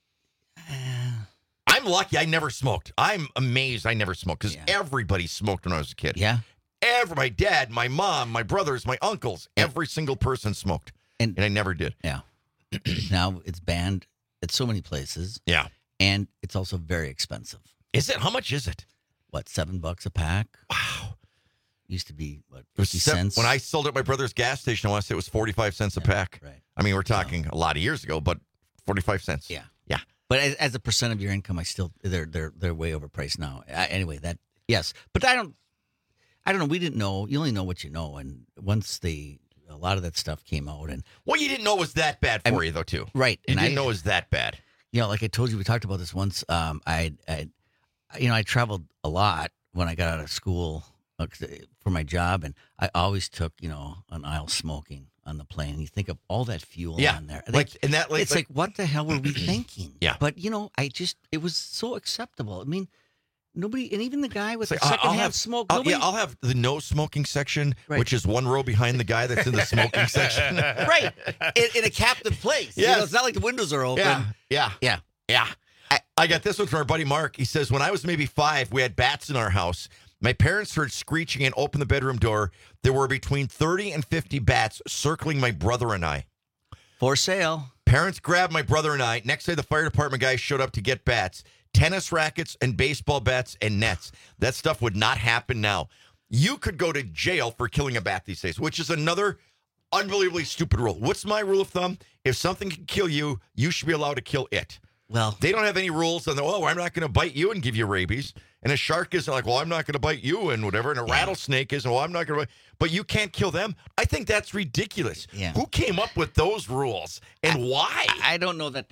I'm lucky I never smoked. I'm amazed I never smoked because everybody smoked when I was a kid.
Yeah.
My dad, my mom, my brothers, my uncles, every single person smoked. And I never did.
Yeah. Now it's banned at so many places.
Yeah.
And it's also very expensive.
Is it? How much is it?
What, $7 a pack?
Wow.
Used to be, what,
It was
50 cents?
When I sold at my brother's gas station, I want to say it was 45 cents a pack.
Right.
I mean, we're talking a lot of years ago, but 45 cents.
Yeah.
Yeah.
But as a percent of your income, they're way overpriced now. Anyway, yes. But I don't know. We didn't know. You only know what you know. And once a lot of that stuff came out, and
well, you didn't know it was that bad for you, though, too.
Right.
You
And
didn't know it was that bad.
You know, like I told you, we talked about this once. I traveled a lot when I got out of school for my job, and I always took, an aisle smoking on the plane. And you think of all that fuel on there. It's like, what the hell were we thinking?
Yeah.
But, it was so acceptable. I mean, nobody, and even the guy with the
I'll
secondhand
have
smoke.
I'll have the no smoking section, which is 1 row behind the guy that's in the smoking section.
Right. In a captive place.
Yes.
It's not like the windows are open.
Yeah. I got this one from our buddy Mark. He says, when I was maybe 5, we had bats in our house. My parents heard screeching and opened the bedroom door. There were between 30 and 50 bats circling my brother and I.
For sale.
Parents grabbed my brother and I. Next day, the fire department guys showed up to get bats, tennis rackets, and baseball bats and nets. That stuff would not happen now. You could go to jail for killing a bat these days, which is another unbelievably stupid rule. What's my rule of thumb? If something can kill you, you should be allowed to kill it.
Well,
they don't have any rules on I'm not going to bite you and give you rabies. And a shark isn't like, I'm not going to bite you and whatever. And a rattlesnake isn't, I'm not going to bite. But you can't kill them. I think that's ridiculous.
Yeah.
Who came up with those rules and why?
I don't know that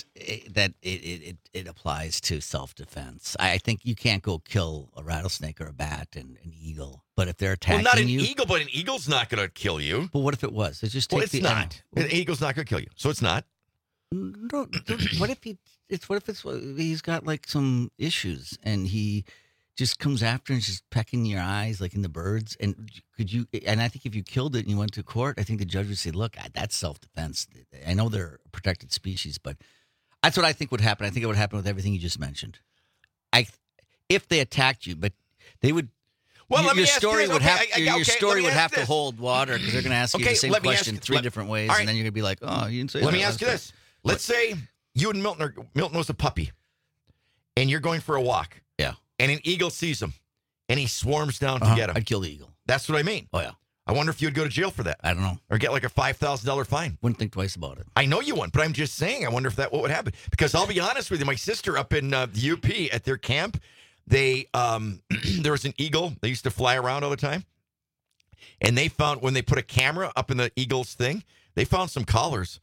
it applies to self-defense. I think you can't go kill a rattlesnake or a bat and an eagle. But if they're attacking
not an
you,
eagle, but an eagle's not going to kill you.
But what if it was? It just takes
it's not. An eagle's not going to kill you. So it's not.
No, what if he's got like some issues and he just comes after and just pecking your eyes like in the birds? And and I think if you killed it and you went to court, I think the judge would say, look, that's self-defense. I know they're a protected species, but that's what I think would happen. I think it would happen with everything you just mentioned. If they attacked you, but they would.
Well,
your story would
your
story would have to hold water because they're going to ask you the same question 3 different ways, and then you're going to be like, oh, you didn't say that.
Let me ask you this. Let's say you and Milton was a puppy, and you're going for a walk.
Yeah.
And an eagle sees him, and he swarms down to get him.
I'd kill the eagle.
That's what I mean.
Oh, yeah.
I wonder if you'd go to jail for that.
I don't know.
Or get like a $5,000 fine.
Wouldn't think twice about it.
I know you wouldn't, but I'm just saying, I wonder if what would happen. Because I'll be honest with you, my sister up in the UP at their camp, they there was an eagle. They used to fly around all the time. And they found, when they put a camera up in the eagle's thing, they found some collars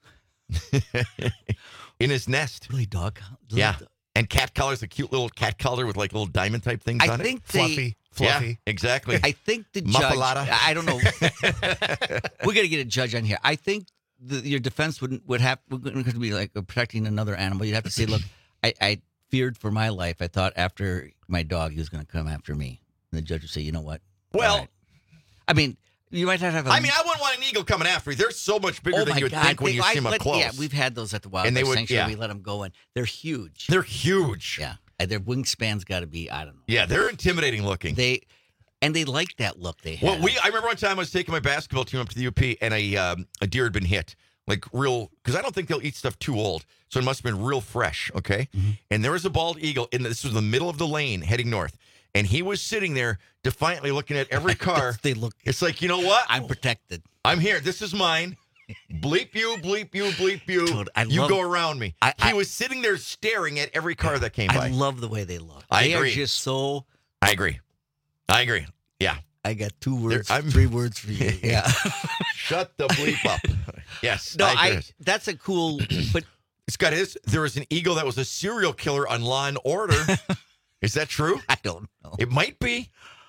in his nest.
Really, dog?
Yeah. And cat collars, a cute little cat collar with like little diamond type things on it.
Fluffy.
Yeah, exactly.
I think the judge, I don't know. We got to get a judge on here. I think your defense would have to be like protecting another animal. You'd have to say, look, I feared for my life. I thought after my dog, he was going to come after me. And the judge would say, you know what?
Well,
right. I mean, you might have.
I wouldn't want an eagle coming after me. They're so much bigger than you would think when you see them up close.
Yeah, we've had those at the wildlife sanctuary. We let them go in. They're huge.
They're huge.
Yeah. Their wingspan's got to be, I don't know.
Yeah, they're intimidating looking.
They like that look they have.
Well, I remember one time I was taking my basketball team up to the UP, and a deer had been hit, like real, because I don't think they'll eat stuff too old, so it must have been real fresh, okay? Mm-hmm. And there was a bald eagle, and this was the middle of the lane heading north, and he was sitting there defiantly looking at every car. It's like, you know what?
I'm protected.
I'm here. This is mine. Bleep you, bleep you, bleep you. You go around me. He was sitting there staring at every car that came by.
I love the way they look.
I
agree.
Are
just so.
I agree. Yeah.
I got 2 words, 3 words for you. Yeah.
Shut the bleep up. Yes.
No, that's a cool. But
Scott, there was an eagle that was a serial killer on Law and Order. Is that true?
I don't know.
It might be.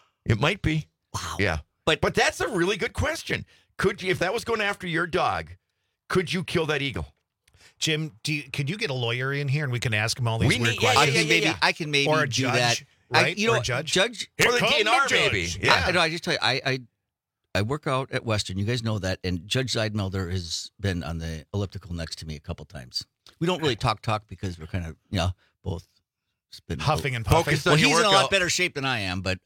Wow. Yeah. But that's a really good question. Could you, if that was going after your dog, could you kill that eagle?
Jim, could you get a lawyer in here and we can ask him all these weird questions?
I can maybe
or a
do
judge,
that.
Right? Or a judge?
Or
the DNR, maybe.
Yeah. I just tell you, I work out at Western. You guys know that. And Judge Zeidmelder has been on the elliptical next to me a couple times. We don't really talk because we're kind of, both
huffing and puffing.
Well, he's in a lot better shape than I am. But,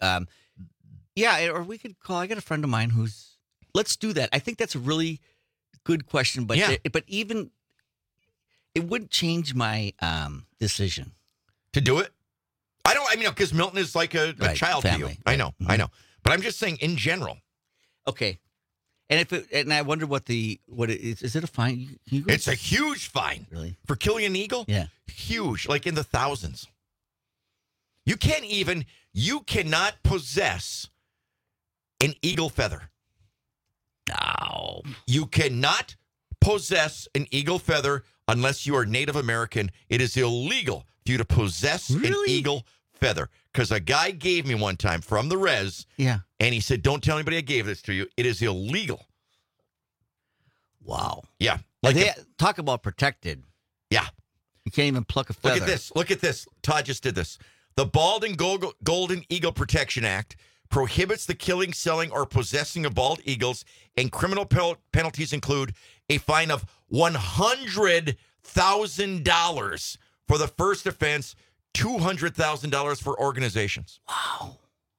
or we could call. I got a friend of mine who's. Let's do that. I think that's a really good question. But but even it wouldn't change my decision
to do it. Because Milton is like a child
family.
To you. I know. But I'm just saying in general.
Okay. And I wonder what it is. Is it a fine?
It's a huge fine.
Really?
For killing an eagle?
Yeah.
Huge, like in the thousands. You cannot possess an eagle feather.
No.
You cannot possess an eagle feather unless you are Native American. It is illegal for you to possess an eagle feather. Because a guy gave me one time from the res.
Yeah.
And he said, don't tell anybody I gave this to you. It is illegal.
Wow.
Yeah.
Talk about protected.
Yeah.
You can't even pluck a feather.
Look at this. Todd just did this. The Bald and Golden Eagle Protection Act prohibits the killing, selling, or possessing of bald eagles, and criminal penalties include a fine of $100,000 for the first offense, $200,000 for organizations.
Wow.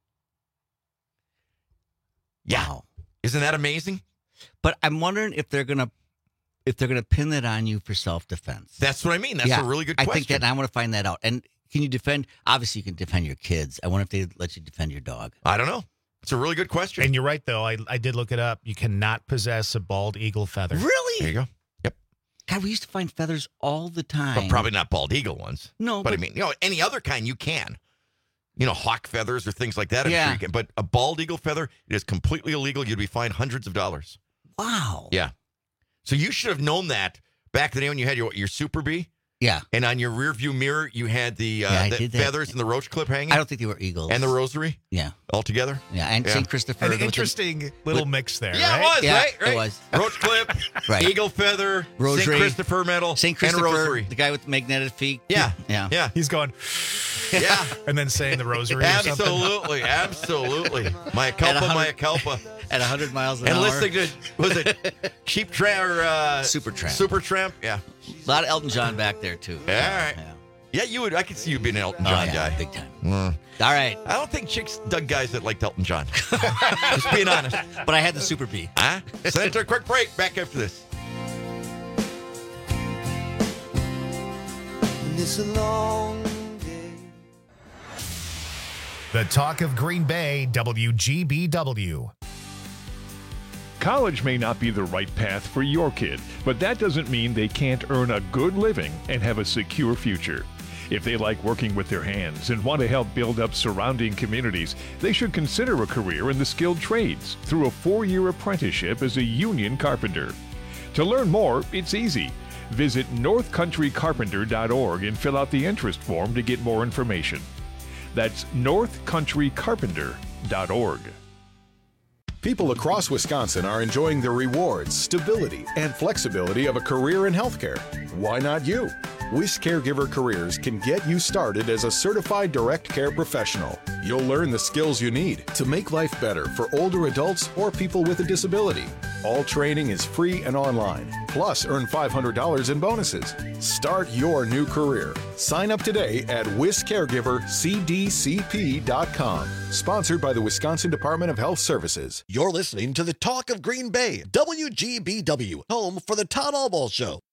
Yeah.
Wow.
Isn't that amazing?
But I'm wondering if they're gonna pin that on you for self-defense.
That's what I mean. That's a really good question.
I think that, and I want to find that out. And can you defend? Obviously, you can defend your kids. I wonder if they let you defend your dog.
I don't know. It's a really good question.
And you're right, though. I did look it up. You cannot possess a bald eagle feather.
Really?
There you go. Yep.
God, we used to find feathers all the time.
But probably not bald eagle ones.
No.
But I mean, any other kind you can. Hawk feathers or things like that. I'm
Yeah.
sure you can. But a bald eagle feather, it is completely illegal. You'd be fined hundreds of dollars.
Wow.
Yeah. So you should have known that back in the day when you had your Super Bee.
Yeah.
And on your rear view mirror, you had the feathers and the roach clip hanging.
I don't think they were eagles.
And the rosary.
Yeah.
All together.
Yeah. And St. Christopher.
An interesting little mix there.
Yeah,
right?
it was,
Yeah,
right?
it was.
Roach clip,
Right.
eagle feather,
Rosary.
St. Christopher medal,
St. Christopher,
and rosary.
the guy with the magnetic feet.
Yeah.
Yeah.
He's going,
Yeah.
and then saying the rosary or something.
Absolutely. Maya culpa.
At 100 miles an
and
hour.
listening to, was it Cheap Tramp or
Supertramp?
Supertramp, yeah.
A lot of Elton John back there, too.
All right. Yeah, you would. I could see you being an Elton John guy.
Big time.
Mm.
All right.
I don't think chicks dug guys that liked Elton John. Just being honest.
But I had the Super Bee.
Huh? Send it to a quick break. Back after this.
It's a long day.
The talk of Green Bay, WGBW.
College may not be the right path for your kid, but that doesn't mean they can't earn a good living and have a secure future. If they like working with their hands and want to help build up surrounding communities, they should consider a career in the skilled trades through a 4-year apprenticeship as a union carpenter. To learn more, it's easy. Visit northcountrycarpenter.org and fill out the interest form to get more information. That's northcountrycarpenter.org.
People across Wisconsin are enjoying the rewards, stability, and flexibility of a career in healthcare. Why not you? WIS Caregiver Careers can get you started as a certified direct care professional. You'll learn the skills you need to make life better for older adults or people with a disability. All training is free and online. Plus, earn $500 in bonuses. Start your new career. Sign up today at wiscaregivercdcp.com. Sponsored by the Wisconsin Department of Health Services.
You're listening to the Talk of Green Bay, WGBW, home for the Todd Albaugh Show.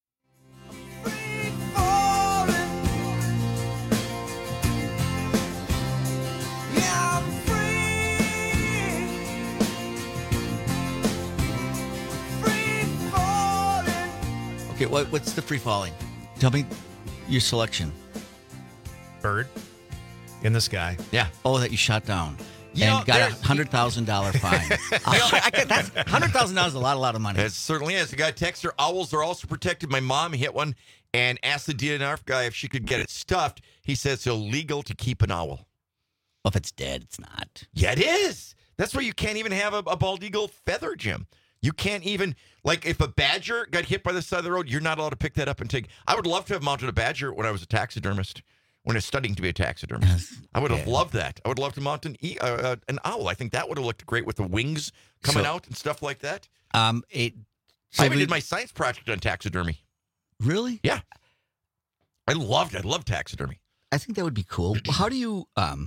Okay, what's the free falling? Tell me your selection.
Bird in the sky.
Yeah. Oh, that you shot down.
You
and
know,
got a $100,000 fine. That's $100,000 is a lot of money.
It certainly is. The guy texted her, owls are also protected. My mom hit one and asked the DNR guy if she could get it stuffed. He says it's illegal to keep an owl.
Well, if it's dead, it's not.
Yeah, it is. That's why you can't even have a bald eagle feather, Jim. You can't even, like, if a badger got hit by the side of the road, you're not allowed to pick that up and take. I would love to have mounted a badger when I was a taxidermist, when I was studying to be a taxidermist. I would have loved that. I would love to mount an owl. I think that would have looked great with the wings coming out and stuff like that. I even did my science project on taxidermy.
Really?
Yeah. I loved taxidermy.
I think that would be cool. How do you,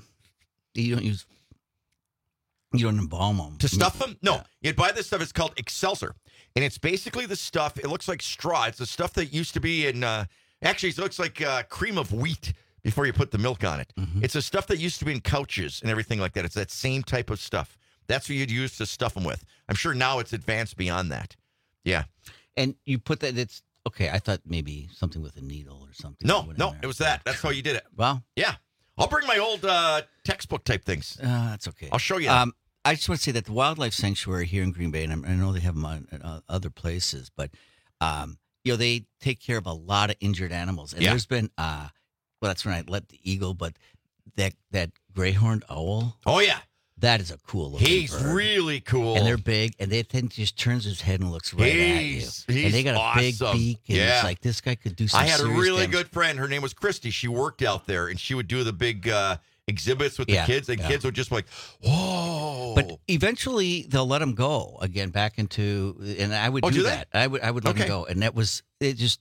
you don't embalm them.
To stuff them? No. You'd buy this stuff. It's called Excelsior. And it's basically the stuff, it looks like straw. It's the stuff that used to be in, actually, it looks like cream of wheat before you put the milk on it.
Mm-hmm.
It's the stuff that used to be in couches and everything like that. It's that same type of stuff. That's what you'd use to stuff them with. I'm sure now it's advanced beyond that. Yeah.
And you put that, it's, okay, I thought maybe something with a needle or something.
No, it was that. That's how you did it.
Wow.
Yeah. I'll bring my old textbook type things.
That's okay.
I'll show you.
I just want to say that the Wildlife Sanctuary here in Green Bay, and I know they have them on other places, but they take care of a lot of injured animals. And there's been, that's when I let the eagle, but that gray-horned owl.
Oh yeah,
that is a cool looking
He's
bird.
Really cool,
and they're big, and that thing just turns his head and looks right at you. And they got a big beak, and it's like this guy could do some.
I had a really
damage.
good friend. Her name was Christy. She worked out there, and she would do the big exhibits with the kids, and kids would just be like, whoa.
But eventually they'll let him go again back into, and I would do that. I would let him go, and that was it. Just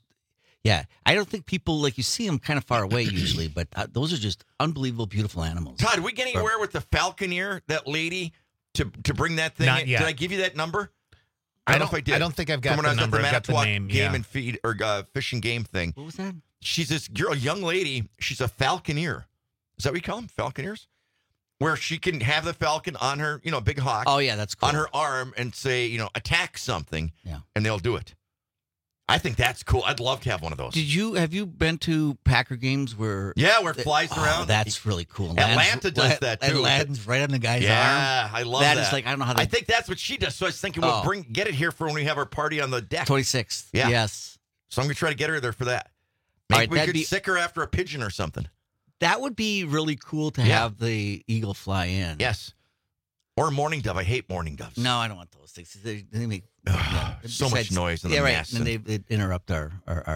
I don't think people like you see them kind of far away usually, but those are just unbelievable, beautiful animals.
Todd, are we getting anywhere with the falconer? That lady to bring that thing?
Not
in?
yet.
Did I give you that number?
I don't
know if I did.
I don't think I've got
From when
the
I was at
number. I've got the
Manitowoc
name.
Game and Feed or Fish and Game thing.
What was that?
She's this girl, young lady. She's a falconer. Is that what you call them? Falconers? Where she can have the falcon on her, a big hawk.
Oh, yeah, that's cool.
On her arm and say, attack something.
Yeah.
And they'll do it. I think that's cool. I'd love to have one of those.
Have you been to Packer games where?
Yeah, where it flies around.
That's really cool.
Atlanta does that too.
And lands right on the guy's arm.
Yeah, I love that.
That is like, I don't know how.
I think that's what she does. So I was thinking we'll get it here for when we have our party on the deck.
26th.
Yeah.
Yes.
So I'm gonna try to get her there for that. Maybe we could sick her after a pigeon or something.
That would be really cool to have the eagle fly in.
Yes. Or a mourning dove. I hate mourning doves.
No, I don't want those things. They make
so much noise in the nest.
And they interrupt our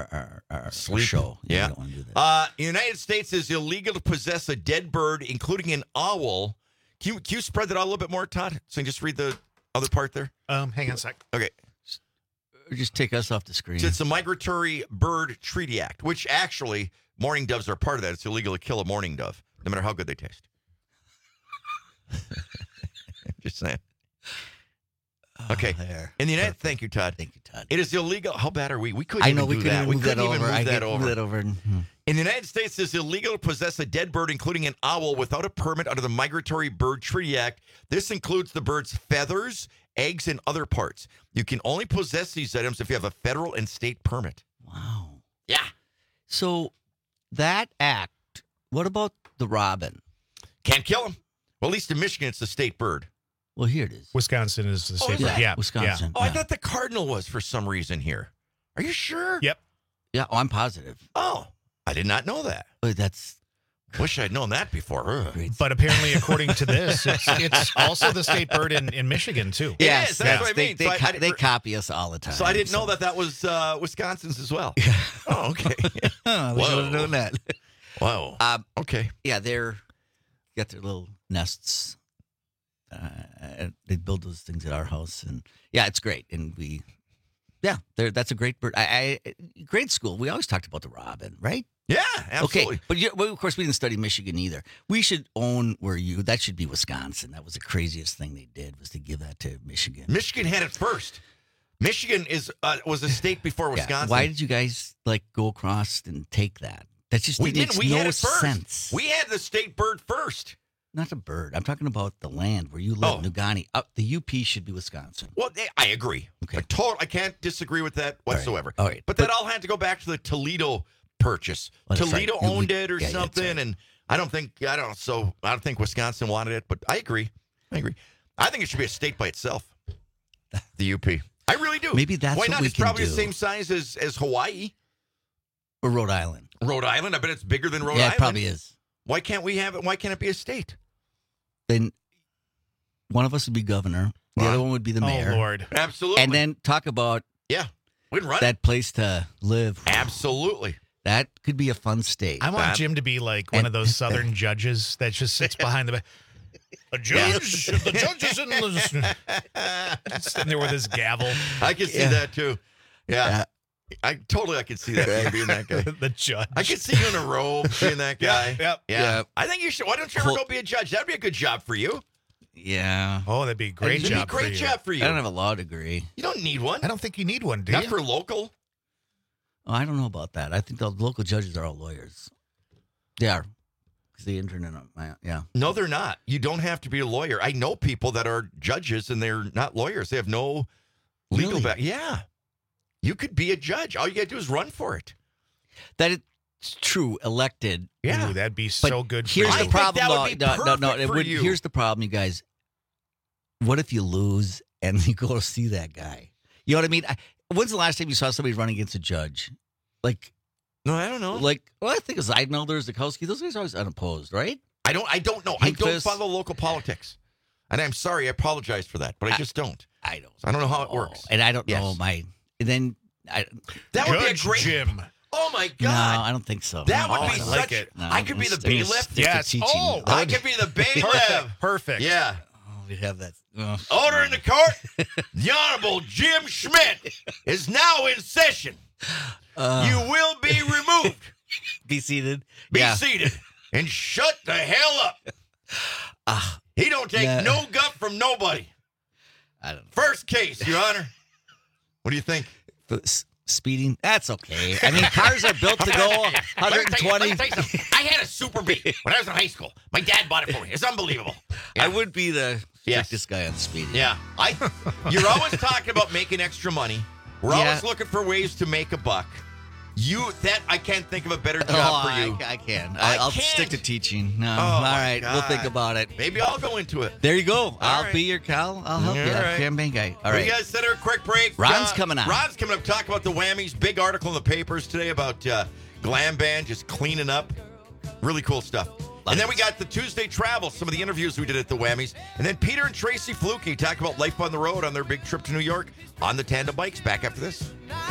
show.
Yeah.
You don't want to do that.
United States is illegal to possess a dead bird, including an owl. Can you spread that out a little bit more, Todd? So you can just read the other part there?
Hang on a sec.
Okay.
Just take us off the screen.
So it's the Migratory Bird Treaty Act, which actually mourning doves are part of that. It's illegal to kill a mourning dove, no matter how good they taste. Just saying. Okay. In the United, thank you, Todd.
Thank you, Todd.
It is illegal. How bad are we? We couldn't.
I know
even
we
do that.
couldn't
We
move
couldn't
that
even
over.
move that over.
Move that over.
In the United States, it's illegal to possess a dead bird, including an owl, without a permit under the Migratory Bird Treaty Act. This includes the bird's feathers, eggs, and other parts. You can only possess these items if you have a federal and state permit.
Wow.
Yeah.
So that act, what about the robin?
Can't kill them. Well, at least in Michigan, it's a state bird.
Well, here it is.
Wisconsin is the state bird. Yeah.
Wisconsin.
Oh, I thought the cardinal was for some reason here. Are you sure?
Yep.
Yeah, I'm positive.
Oh, I did not know that.
That's...
Wish I'd known that before. Ugh.
But apparently, according to this, it's also the state bird in Michigan, too.
Yes,
That's what I mean.
They copy us all the time.
So I didn't know that was Wisconsin's as well. Oh, okay.
I wish I would have known that.
Wow. Okay.
Yeah, they're got their little nests. They build those things at our house, and yeah, it's great. And that's a great bird. Grade school, we always talked about the robin, right?
Yeah, absolutely.
Okay, but of course we didn't study Michigan either. We should own that should be Wisconsin. That was the craziest thing they did, was to give that to Michigan.
Michigan had it first. Michigan was a state before Wisconsin.
Why did you guys go across and take that? That just makes no
had it first.
sense.
We had the state bird first.
Not the bird. I'm talking about the land where you live, Nugani. The UP should be Wisconsin.
Well, I agree.
Okay.
I can't disagree with that whatsoever.
All right.
But that all had to go back to the Toledo purchase.
Well, that's
Toledo
right.
owned it or
Yeah,
something,
that's right.
and I don't think Wisconsin wanted it, but I agree. I think it should be a state by itself. The UP. I really do.
Maybe that's
why
what
not?
we
It's
can
probably
do.
the same size as Hawaii
or Rhode Island.
Rhode Island. I bet it's bigger than Rhode
Yeah,
Island.
it probably is.
Why can't we have it? Why can't it be a state?
Then one of us would be governor. The other one would be the mayor.
Oh, Lord.
Absolutely.
And then talk about
we'd run
that place to live.
Absolutely.
That could be a fun state.
I want Jim to be like one of those Southern judges that just sits behind the judge. The judge is in the sitting there with his gavel.
I can see that too. Yeah. I can see that you being that guy.
The judge.
I can see you in a robe being that guy.
Yep.
Yeah. I think you should. Why don't you ever go be a judge? That'd be a good job for you.
Yeah.
Oh, that'd be a great
It'd
job.
be a great job for you.
I don't have a law degree.
You don't need one.
I don't think you need one, do
Not
you?
for local.
Oh, I don't know about that. I think the local judges are all lawyers. They are. Because they intern in them. Yeah.
No, they're not. You don't have to be a lawyer. I know people that are judges and they're not lawyers. They have no legal back. Yeah. You could be a judge. All you got to do is run for it.
That it's true. Elected.
Yeah.
Ooh, that'd be so good for
Here's
you.
the problem.
that would be perfect for you.
Here's the problem, you guys. What if you lose and you go to see that guy? You know what I mean? When's the last time you saw somebody run against a judge?
No, I don't know.
I think it was Zeidenmelder, Zukowski. Those guys are always unopposed, right?
I don't know. I don't
Hinkfist.
follow local politics. And I'm sorry. I apologize for that, but I just don't.
I don't.
So I don't know how it works.
And I don't know
That would be a
Judge
great.
Jim.
Oh my
No,
God.
I don't think so.
That would
Oh,
be
I like
such.
it.
No,
I could be the
I'm gonna
bailiff.
stick to
Yes.
teaching.
Oh,
I could be the bailiff.
Perfect.
Yeah.
Oh, we have that.
Order in the court. The Honorable Jim Schmidt is now in session. You will be removed.
Be seated.
Be seated and shut the hell up. He don't take no guff from nobody.
I don't know.
First case, Your Honor. What do you think?
Speeding? That's okay. I mean, cars are built to go 120.
Let me tell you something. I had a Super B when I was in high school. My dad bought it for me. It's unbelievable.
I would be the strictest guy on speeding.
Yeah. You're always talking about making extra money. We're always looking for ways to make a buck. I can't think of a better job for you.
I can. I'll stick to teaching. No.
Oh,
all
my
right. We'll think
God.
about it.
Maybe I'll go into it.
There you go. I'll
right.
be your Cal. I'll help you.
All right.
Campaign guy. All
We
right.
guys set a quick break.
Ron's coming on.
Ron's coming up. Talk about the Whammies. Big article in the papers today about Glam Band just cleaning up. Really cool stuff. And then we got the Tuesday travel, some of the interviews we did at the Whammies. And then Peter and Tracy Fluke talk about life on the road on their big trip to New York on the tandem bikes. Back after this.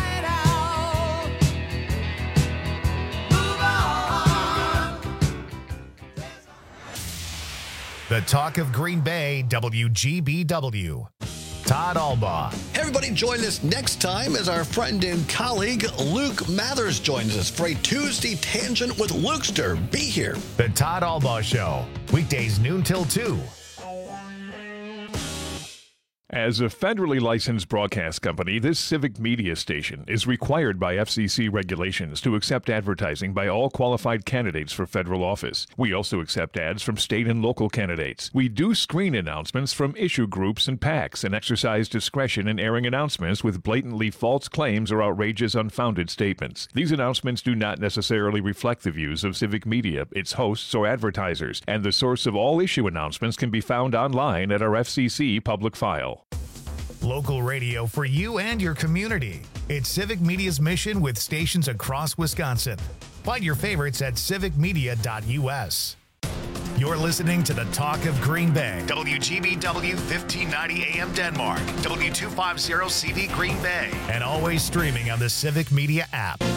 The talk of Green Bay, WGBW. Todd Albaugh.
Everybody join us next time as our friend and colleague Luke Mathers joins us for a Tuesday Tangent with Lukester. Be here.
The Todd Albaugh Show. Weekdays noon till 2.
As a federally licensed broadcast company, this civic media station is required by FCC regulations to accept advertising by all qualified candidates for federal office. We also accept ads from state and local candidates. We do screen announcements from issue groups and PACs and exercise discretion in airing announcements with blatantly false claims or outrageous, unfounded statements. These announcements do not necessarily reflect the views of civic media, its hosts, or advertisers, and the source of all issue announcements can be found online at our FCC public file.
Local radio for you and your community. It's Civic Media's mission with stations across Wisconsin. Find your favorites at civicmedia.us. You're listening to the Talk of Green Bay. WGBW 1590 AM Denmark. W250 CV Green Bay. And always streaming on the Civic Media app.